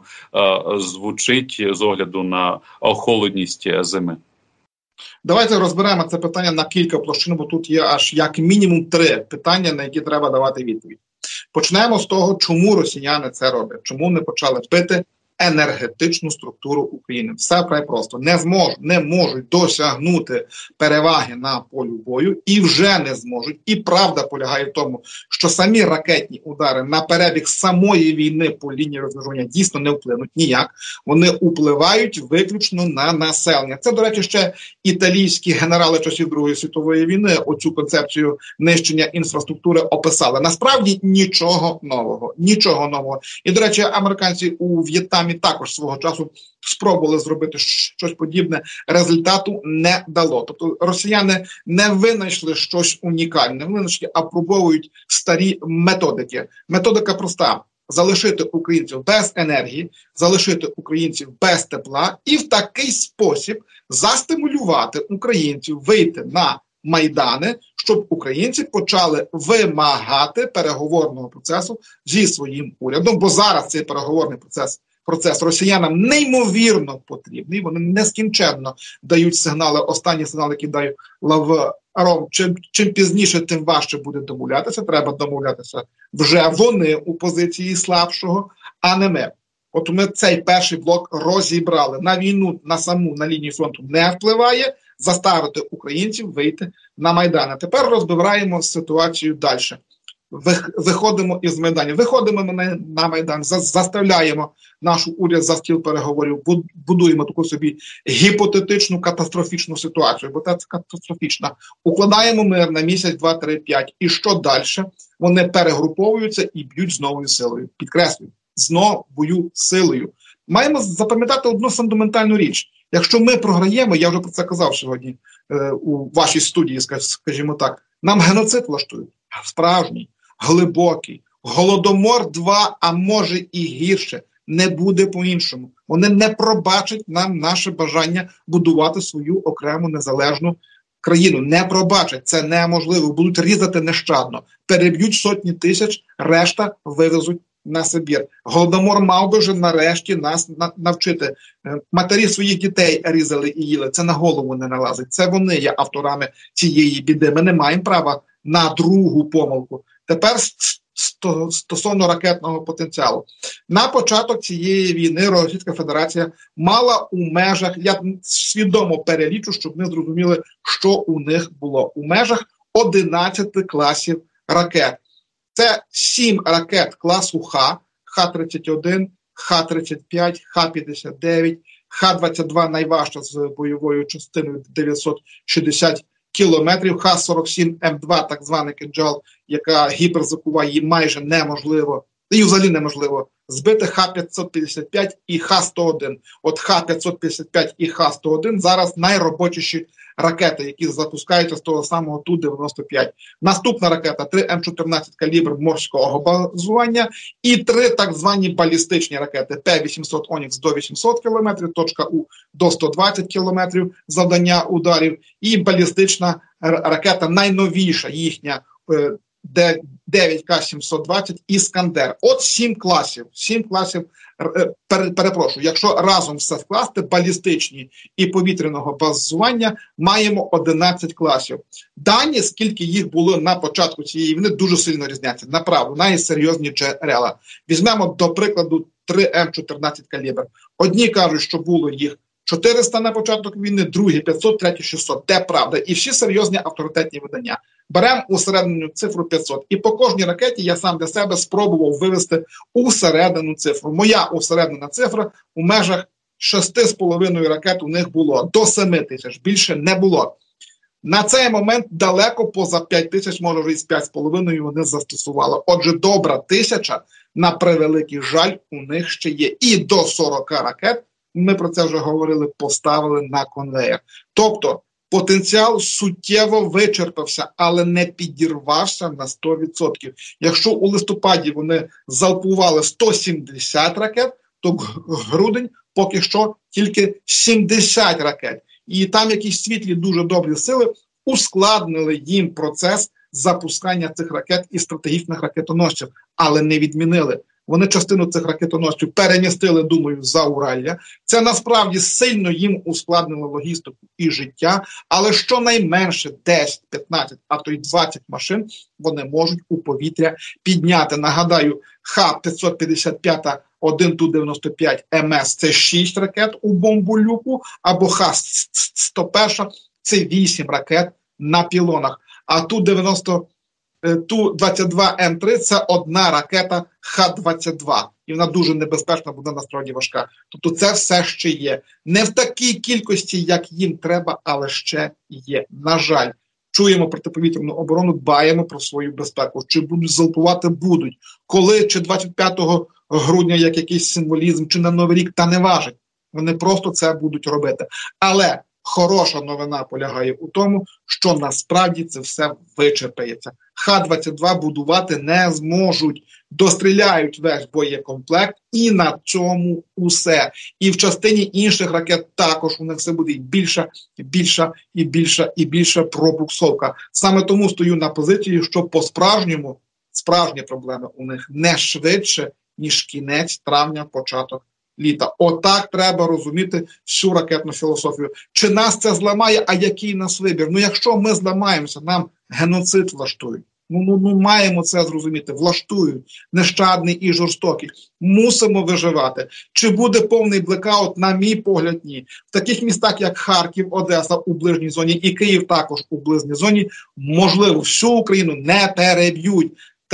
Speaker 2: звучить з огляду на холодність зими.
Speaker 1: Давайте розберемо це питання на кілька площин, бо тут є аж як мінімум 3 питання, на які треба давати відповідь. Почнемо з того, чому росіяни це роблять, чому вони почали бити енергетичну структуру України. Все вкрай просто. Не можуть досягнути переваги на полі бою і вже не зможуть. І правда полягає в тому, що самі ракетні удари на перебіг самої війни по лінії розмежування дійсно не вплинуть ніяк. Вони впливають виключно на населення. Це, до речі, ще італійські генерали часів Другої світової війни оцю концепцію нищення інфраструктури описали. Насправді нічого нового. Нічого нового. І, до речі, американці у В'єтнамі також свого часу спробували зробити щось подібне, результату не дало. Тобто росіяни не винайшли щось унікальне, винайшли, а пробують старі методики. Методика проста. Залишити українців без енергії, залишити українців без тепла і в такий спосіб застимулювати українців вийти на майдани, щоб українці почали вимагати переговорного процесу зі своїм урядом, бо зараз цей переговорний процес росіянам неймовірно потрібний, вони нескінченно дають сигнали, останні сигнали кидають Лавров. Чим пізніше, тим важче буде домовлятися, треба домовлятися вже вони у позиції слабшого, а не ми. От ми цей перший блок розібрали. На війну, на лінії фронту не впливає, заставити українців вийти на Майдан. А тепер розбираємо ситуацію далі. Виходимо із Майдану. Виходимо на Майдан, заставляємо наш уряд за стіл переговорів, будуємо таку собі гіпотетичну катастрофічну ситуацію, бо це катастрофічна. Укладаємо мир на місяць, 2, 3, 5. І що далі? Вони перегруповуються і б'ють з новою силою. Підкреслюю, з новою силою. Маємо запам'ятати одну фундаментальну річ. Якщо ми програємо, я вже про це казав сьогодні у вашій студії, скажімо так, нам геноцид влаштують. Справжній, глибокий, Голодомор 2, а може і гірше. Не буде по-іншому. Вони не пробачать нам наше бажання будувати свою окрему незалежну країну. Не пробачать. Це неможливо. Будуть різати нещадно. Переб'ють сотні тисяч, решта вивезуть на Сибір. Голодомор мав би вже нарешті нас навчити. Матері своїх дітей різали і їли. Це на голову не налазить. Це вони є авторами цієї біди. Ми не маємо права на другу помилку. Тепер стосовно ракетного потенціалу. На початок цієї війни Російська Федерація мала у межах, я свідомо перелічу, щоб ми зрозуміли, що у них було. У межах 11 класів ракет. Це 7 ракет класу Х, Х-31, Х-35, Х-59, Х-22 найважча з бойовою частиною 960 кілометрів. Х-47М2, так званий кинджал, яка гіперзвукова, її майже неможливо, її взагалі неможливо збити. Х-555 і Х-101. От Х-555 і Х-101 зараз найробочіші ракети, які запускаються з того самого Ту-95. Наступна ракета – 3 М14 калібр морського базування і 3 так звані балістичні ракети П-800 «Онікс» до 800 км, точка У до 120 км завдання ударів, і балістична ракета найновіша їхня Д-9К-720 «Іскандер». От 7 класів. Перепрошую, якщо разом все вкласти, балістичні і повітряного базування, маємо 11 класів. Дані, скільки їх було на початку цієї війни, дуже сильно різняться. Направду, найсерйозні джерела. Візьмемо, до прикладу, 3 М14 калібр. Одні кажуть, що було їх 400 на початок війни, другі 500, треті 600. Де правда? І всі серйозні авторитетні видання. Беремо усереднену цифру 500. І по кожній ракеті я сам для себе спробував вивести усереднену цифру. Моя усереднена цифра у межах 6,5 ракет у них було. До 7 тисяч. Більше не було. На цей момент далеко поза 5 тисяч, може вже і з 5,5 вони застосували. Отже, добра 1000, на превеликий жаль, у них ще є. І до 40 ракет, ми про це вже говорили, поставили на конвеєр. Тобто, потенціал суттєво вичерпався, але не підірвався на 100%. Якщо у листопаді вони залпували 170 ракет, то грудень поки що тільки 70 ракет. І там якісь світлі дуже добрі сили ускладнили їм процес запускання цих ракет і стратегічних ракетоносців, але не відмінили. Вони частину цих ракетоносців перемістили, думаю, за Уралля. Це насправді сильно їм ускладнило логістику і життя, але щонайменше 10, 15, а то й 20 машин вони можуть у повітря підняти. Нагадаю, Х-555 1 Ту-95 МС – це 6 ракет у бомболюку, або Х-101 – це 8 ракет на пілонах. А Ту-22М3 – це одна ракета Х-22. І вона дуже небезпечна, буде насправді важка. Тобто це все ще є. Не в такій кількості, як їм треба, але ще є. На жаль, чуємо протиповітряну оборону, дбаємо про свою безпеку. Чи будуть залпувати? Будуть. Коли? Чи 25 грудня, як якийсь символізм, чи на Новий рік, та не важить. Вони просто це будуть робити. Але хороша новина полягає у тому, що насправді це все вичерпається. Х-22 будувати не зможуть. Достріляють весь боєкомплект і на цьому усе. І в частині інших ракет також у них все буде більша пробуксовка. Саме тому стою на позиції, що по-справжньому справжні проблеми у них не швидше, ніж кінець травня, початок літа. Отак треба розуміти всю ракетну філософію. Чи нас це зламає, а який нас вибір? Ну, якщо ми зламаємося, нам геноцид влаштують. Маємо це зрозуміти. Влаштують. Нещадний і жорстокий. Мусимо виживати. Чи буде повний блекаут? На мій погляд, ні. В таких містах, як Харків, Одеса у ближній зоні і Київ також у ближній зоні, можливо, всю Україну не переб'ють.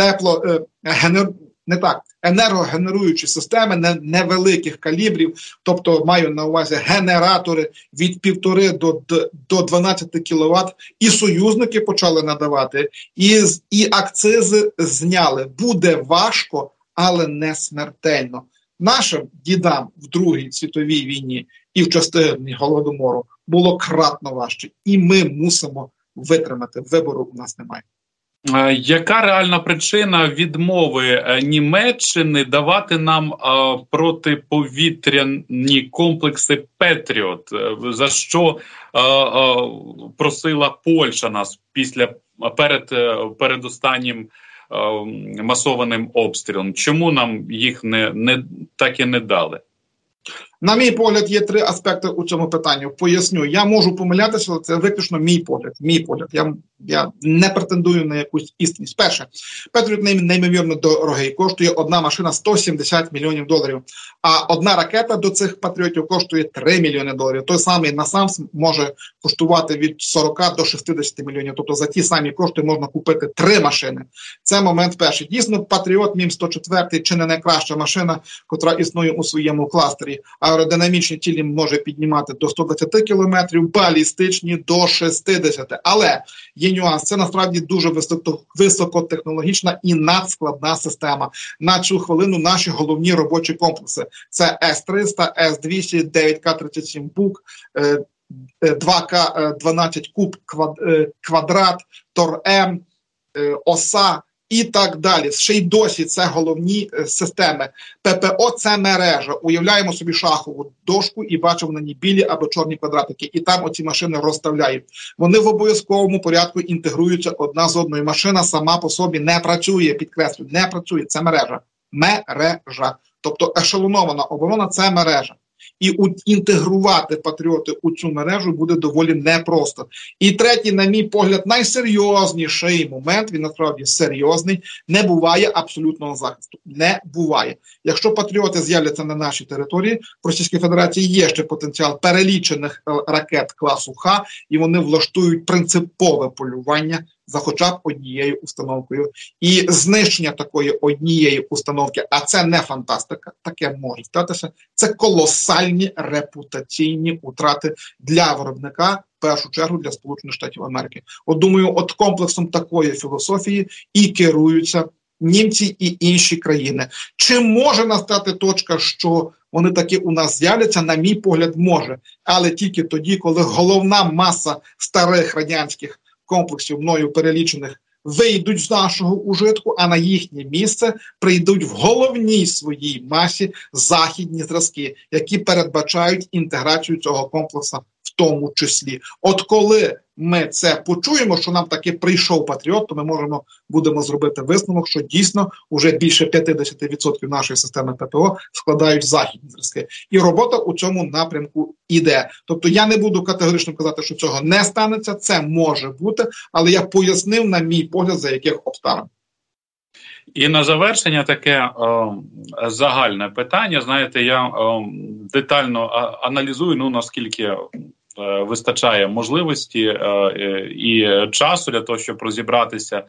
Speaker 1: Енергогенеруючі системи невеликих калібрів, тобто маю на увазі генератори від 1,5 до 12 кВт, і союзники почали надавати, і акцизи зняли. Буде важко, але не смертельно. Нашим дідам в Другій світовій війні і в частині Голодомору було кратно важче. І ми мусимо витримати. Вибору у нас немає.
Speaker 2: Яка реальна причина відмови Німеччини давати нам протиповітряні комплекси «Петріот», за що просила Польща нас перед останнім масованим обстрілом? Чому нам їх так і не дали?
Speaker 1: На мій погляд, є 3 аспекти у цьому питанні. Поясню. Я можу помилятися, але це виключно мій погляд. Я Я не претендую на якусь істинність. Перше, Петріот неймовірно дорогий, коштує одна машина $170 мільйонів, а одна ракета до цих Патріотів коштує $3 мільйони. Той самий NASAMS може коштувати від 40 до 60 мільйонів, тобто за ті самі кошти можна купити 3 машини. Це момент перший. Дійсно, Патріот МІМ-104 чи не найкраща машина, котра існує у своєму кластері. Аеродинамічні цілі може піднімати до 120 кілометрів, балістичні до 60. Але є нюанс, це насправді дуже високотехнологічна і надскладна система. На цю хвилину наші головні робочі комплекси – це С-300, С-200, 9К-37 БУК, 2К-12 Куб квадрат, Тор-М, ОСА і так далі. Ще й досі це головні системи. ППО – це мережа. Уявляємо собі шахову дошку і бачимо на ній білі або чорні квадратики. І там оці машини розставляють. Вони в обов'язковому порядку інтегруються одна з одною. Машина сама по собі не працює, підкреслюю, не працює. Це мережа. Мережа. Тобто ешелонована оборона – це мережа. І інтегрувати Патріоти у цю мережу буде доволі непросто. І третій, на мій погляд, найсерйозніший момент, він насправді серйозний, не буває абсолютного захисту. Не буває. Якщо Патріоти з'являться на нашій території, в Російській Федерації є ще потенціал перелічених ракет класу Х, і вони влаштують принципове полювання за хоча б однією установкою. І знищення такої однієї установки, а це не фантастика, таке може статися, це колосальні репутаційні втрати для виробника, в першу чергу для Сполучених Штатів Америки. От думаю, от комплексом такої філософії і керуються німці і інші країни. Чи може настати точка, що вони таки у нас з'являться? На мій погляд, може. Але тільки тоді, коли головна маса старих радянських комплексів, мною перелічених, вийдуть з нашого ужитку, а на їхнє місце прийдуть в головній своїй масі західні зразки, які передбачають інтеграцію цього комплексу в тому числі. От коли ми це почуємо, що нам таки прийшов Патріот, то ми будемо зробити висновок, що дійсно уже більше 50% нашої системи ППО складають західні зразки. І робота у цьому напрямку іде. Тобто я не буду категорично казати, що цього не станеться, це може бути, але я пояснив, на мій погляд, за яких обставин.
Speaker 2: І на завершення таке загальне питання. Знаєте, я детально аналізую, наскільки вистачає можливості і часу для того, щоб розібратися.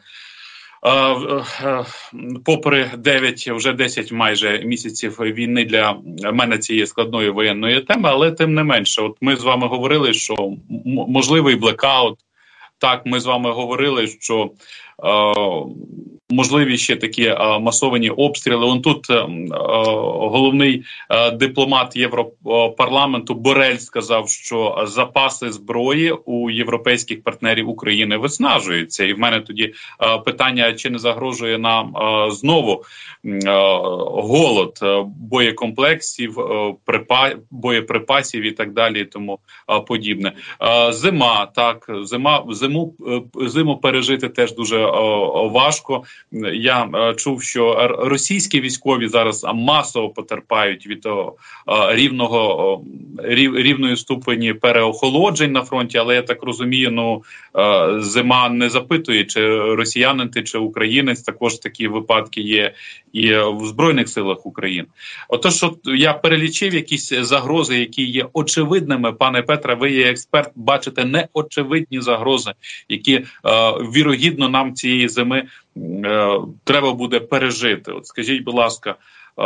Speaker 2: Попри 10 майже місяців війни для мене цієї складної воєнної теми, але тим не менше, от ми з вами говорили, що можливий блекаут. Так, ми з вами говорили, що можливі ще такі масовані обстріли. Он тут головний дипломат Європарламенту Борель сказав, що запаси зброї у європейських партнерів України виснажуються. І в мене тоді питання, чи не загрожує нам знову голод боєкомплексів, боєприпасів і так далі, і тому подібне. Зима, так, зиму пережити теж дуже важко. Я чув, що російські військові зараз масово потерпають від рівної ступені переохолоджень на фронті, але я так розумію, зима не запитує, чи росіянин ти, чи українець, також такі випадки є і в Збройних силах України. Отож, я перелічив якісь загрози, які є очевидними. Пане Петре, ви є експерт, бачите неочевидні загрози, які вірогідно нам цієї зими треба буде пережити. От скажіть, будь ласка,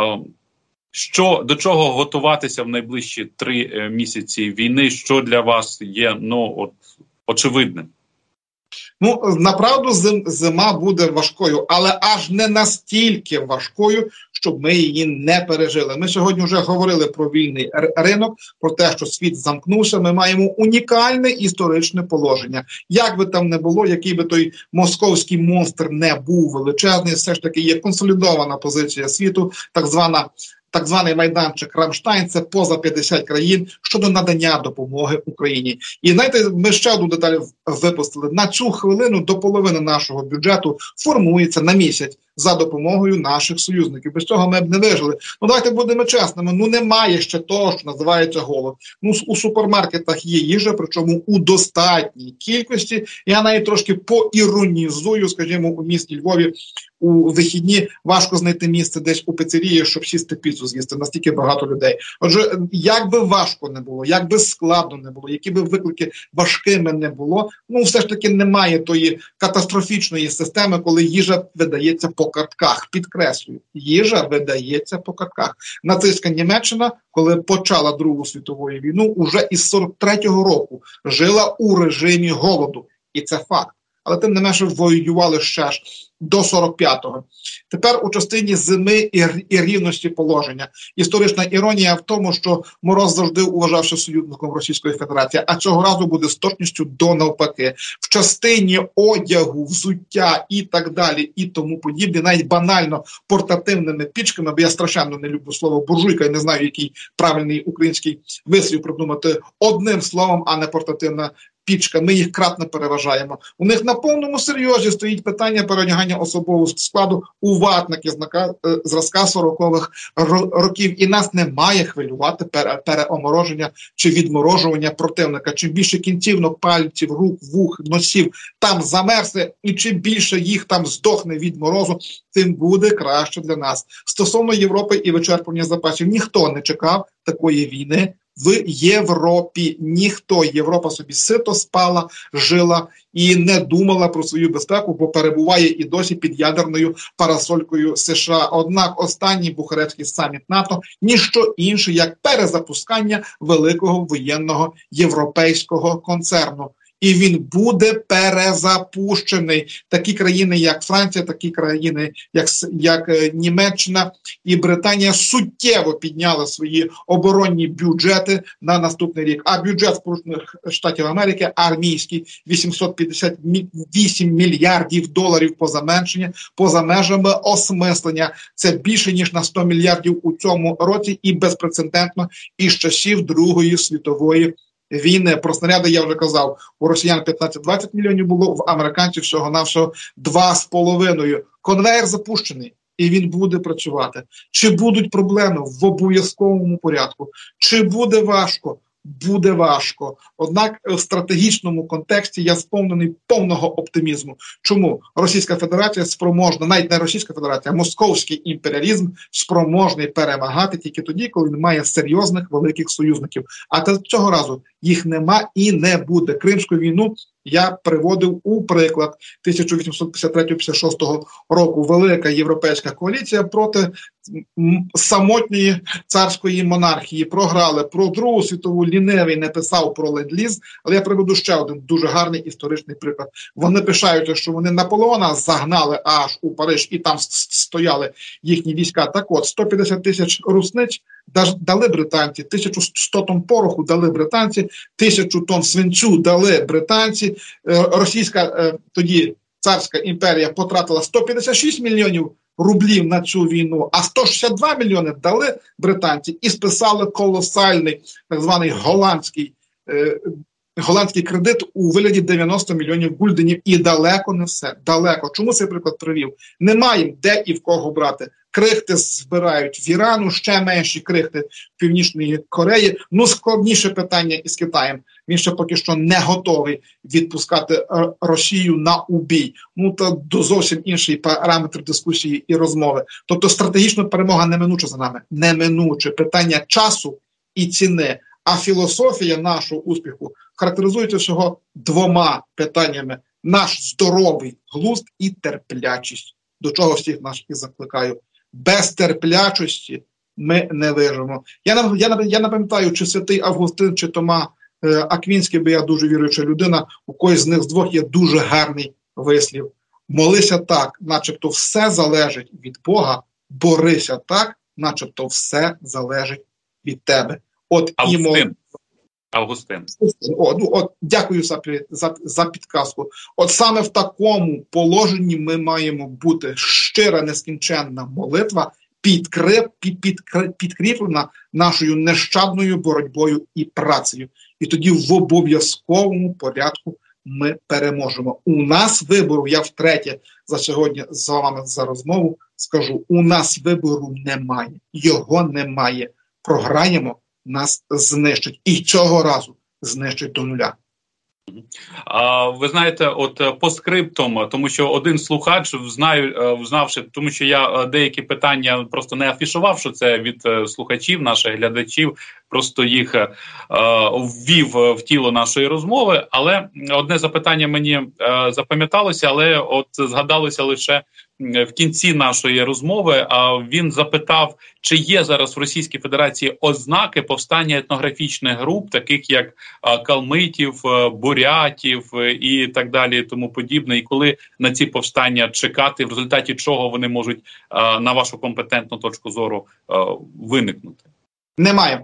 Speaker 2: до чого готуватися в найближчі 3 місяці війни? Що для вас є очевидним?
Speaker 1: Направду зима буде важкою, але аж не настільки важкою, щоб ми її не пережили. Ми сьогодні вже говорили про вільний ринок, про те, що світ замкнувся. Ми маємо унікальне історичне положення. Як би там не було, який би той московський монстр не був величезний, все ж таки є консолідована позиція світу, так званий майданчик Рамштайн, це поза 50 країн щодо надання допомоги Україні. І знаєте, ми ще одну деталь випустили. На цю хвилину до половини нашого бюджету формується на місяць за допомогою наших союзників. Без цього ми б не вижили. Ну, давайте будемо чесними, ну немає ще того, що називається голод. Ну, у супермаркетах є їжа, причому у достатній кількості. Я навіть трошки поіронізую, скажімо, у місті Львові у вихідні важко знайти місце десь у піцерії, щоб сісти піцу з'їсти, настільки багато людей. Отже, як би важко не було, як би складно не було, які би виклики важкими не було, ну все ж таки немає тої катастрофічної системи, коли їжа видається по картках. Підкреслюю, їжа видається по картках. Нацистська Німеччина, коли почала Другу світову війну, уже із 43-го року жила у режимі голоду. І це факт. Але тим не менше воювали ще ж до 45-го. Тепер у частині зими і рівності положення. Історична іронія в тому, що Мороз завжди вважався союзником Російської Федерації, а цього разу буде з точністю до навпаки. В частині одягу, взуття і так далі, і тому подібне, навіть банально портативними пічками, бо я страшенно не люблю слово буржуйка і не знаю, який правильний український вислів придумати одним словом, а не портативна пічка, ми їх кратно переважаємо. У них на повному серйозі стоїть питання переодягання особового складу у ватники зразка 40-х років. І нас не має хвилювати переомороження чи відморожування противника. Чим більше кінцівок, пальців, рук, вух, носів там замерзне, і чим більше їх там здохне від морозу, тим буде краще для нас. Стосовно Європи і вичерпання запасів, ніхто не чекав такої війни в Європі. Ніхто. Європа собі сито спала, жила і не думала про свою безпеку, бо перебуває і досі під ядерною парасолькою США. Однак останній Бухарестський саміт НАТО – ніщо інше, як перезапускання великого воєнного європейського концерну. І він буде перезапущений. Такі країни, як Франція, такі країни, як Німеччина і Британія суттєво підняли свої оборонні бюджети на наступний рік. А бюджет Сполучених Штатів Америки армійський 858 мільярдів доларів поза межами осмислення. Це більше, ніж на 100 мільярдів у цьому році і безпрецедентно із часів Другої світової війни. Про снаряди я вже казав, у росіян 15-20 мільйонів було, в американців всього-навсього 2,5. Конвейер запущений, і він буде працювати. Чи будуть проблеми? В обов'язковому порядку. Чи буде важко? Буде важко. Однак в стратегічному контексті я сповнений повного оптимізму. Чому? Російська Федерація спроможна, навіть не Російська Федерація, а московський імперіалізм спроможний перемагати тільки тоді, коли він має серйозних великих союзників. А цього разу їх нема і не буде. Кримську війну я приводив у приклад 1853-56 року. Велика європейська коаліція проти самотньої царської монархії. Програли. Про Другу світову лінивий не писав про ленд-ліз, але я приведу ще один дуже гарний історичний приклад. Вони пишаються, що вони Наполеона загнали аж у Париж і там стояли їхні війська. Так от, 150 тисяч русниць дали британці, 1100 тонн пороху дали британці, 1000 тонн свинцю дали британці. Російська тоді царська імперія потратила 156 мільйонів рублів на цю війну, а 162 мільйони дали британці і списали колосальний так званий голландський кредит у вигляді 90 мільйонів гульденів. І далеко не все. Далеко. Чому цей приклад привів? Немає де і в кого брати. Крихти збирають в Ірану, ще менші крихти в Північної Кореї. Ну, складніше питання із Китаєм. Він ще поки що не готовий відпускати Росію на убій. Ну, то зовсім інший параметр дискусії і розмови. Тобто стратегічна перемога неминуча за нами. Неминуче. Питання часу і ціни. А філософія нашого успіху характеризується всього двома питаннями. Наш здоровий глузд і терплячість. До чого всіх нас і закликаю. Без терплячості ми не виживемо. Я не пам'ятаю, чи святий Августин, чи Тома Аквінський, бо я дуже віруюча людина, у когось з них з двох є дуже гарний вислів. Молися так, начебто все залежить від Бога, борися так, начебто все залежить від тебе. От
Speaker 2: Августин.
Speaker 1: Дякую за підказку. От саме в такому положенні ми маємо бути. Щира, нескінченна молитва, підкріплена нашою нещадною боротьбою і працею. І тоді в обов'язковому порядку ми переможемо. У нас вибору, я втретє за сьогодні з вами за розмову скажу, у нас вибору немає. Його немає. Програємо, нас знищать. І цього разу знищать до нуля.
Speaker 2: Ви знаєте, от по скриптам, тому що один слухач, знавши, тому що я деякі питання просто не афішував, що це від слухачів, наших глядачів, просто їх ввів в тіло нашої розмови, але одне запитання мені запам'яталося, але от згадалося лише в кінці нашої розмови. Він запитав, чи є зараз в Російській Федерації ознаки повстання етнографічних груп, таких як калмитів, бурятів і так далі, і тому подібне, і коли на ці повстання чекати, в результаті чого вони можуть, на вашу компетентну точку зору, виникнути?
Speaker 1: Немає.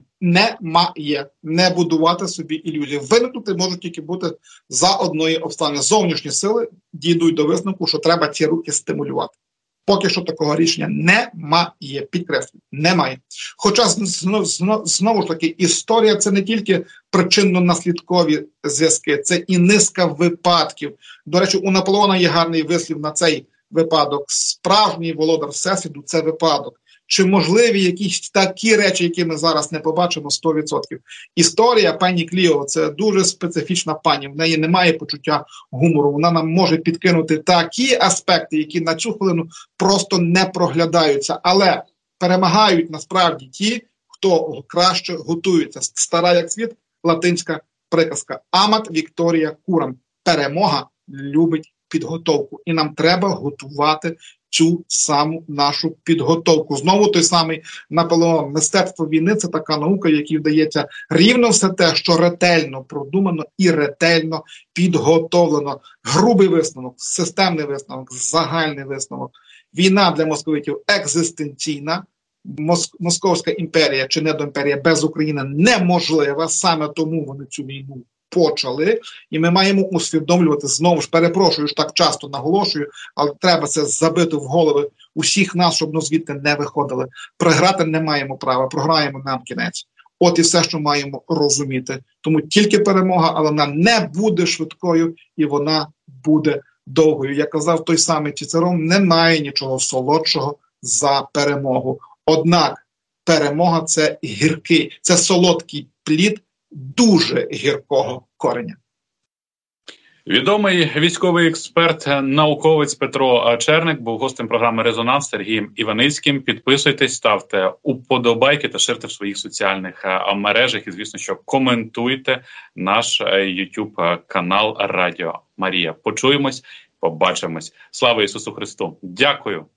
Speaker 1: Не будувати собі ілюзії. Виникнути можуть тільки бути за одної обставини. Зовнішні сили дійдуть до висновку, що треба ці рухи стимулювати. Поки що такого рішення немає. Підкреслюю, немає. Хоча, знову ж таки, історія – це не тільки причинно-наслідкові зв'язки, це і низка випадків. До речі, у Наполеона є гарний вислів на цей випадок. Справжній володар Всесвіту – це випадок. Чи можливі якісь такі речі, які ми зараз не побачимо 100%. Історія пані Кліо – це дуже специфічна пані. В неї немає почуття гумору. Вона нам може підкинути такі аспекти, які на цю хвилину просто не проглядаються. Але перемагають насправді ті, хто краще готується. Стара як світ латинська приказка. Амат Вікторія Курам. Перемога любить підготовку. І нам треба готувати цю саму нашу підготовку. Знову той самий Наполеон. Мистецтво війни – це така наука, в якій вдається рівно все те, що ретельно продумано і ретельно підготовлено. Грубий висновок, системний висновок, загальний висновок. Війна для московитів екзистенційна. Московська імперія чи недоімперія без України неможлива. Саме тому вони цю війну почали, і ми маємо усвідомлювати, знову ж перепрошую, що так часто наголошую, але треба це забити в голови усіх нас, щоб ми звідти не виходили. Програти не маємо права, програємо нам кінець. От і все, що маємо розуміти. Тому тільки перемога, але вона не буде швидкою і вона буде довгою. Як казав той самий Цицерон, немає нічого солодшого за перемогу. Однак перемога – це гіркий, це солодкий плід дуже гіркого кореня.
Speaker 2: Відомий військовий експерт, науковець Петро Черник був гостем програми «Резонанс» Сергієм Іваницьким. Підписуйтесь, ставте уподобайки та ширте в своїх соціальних мережах. І, звісно, що коментуйте наш YouTube канал Радіо Марія. Почуємось, побачимось. Слава Ісусу Христу! Дякую!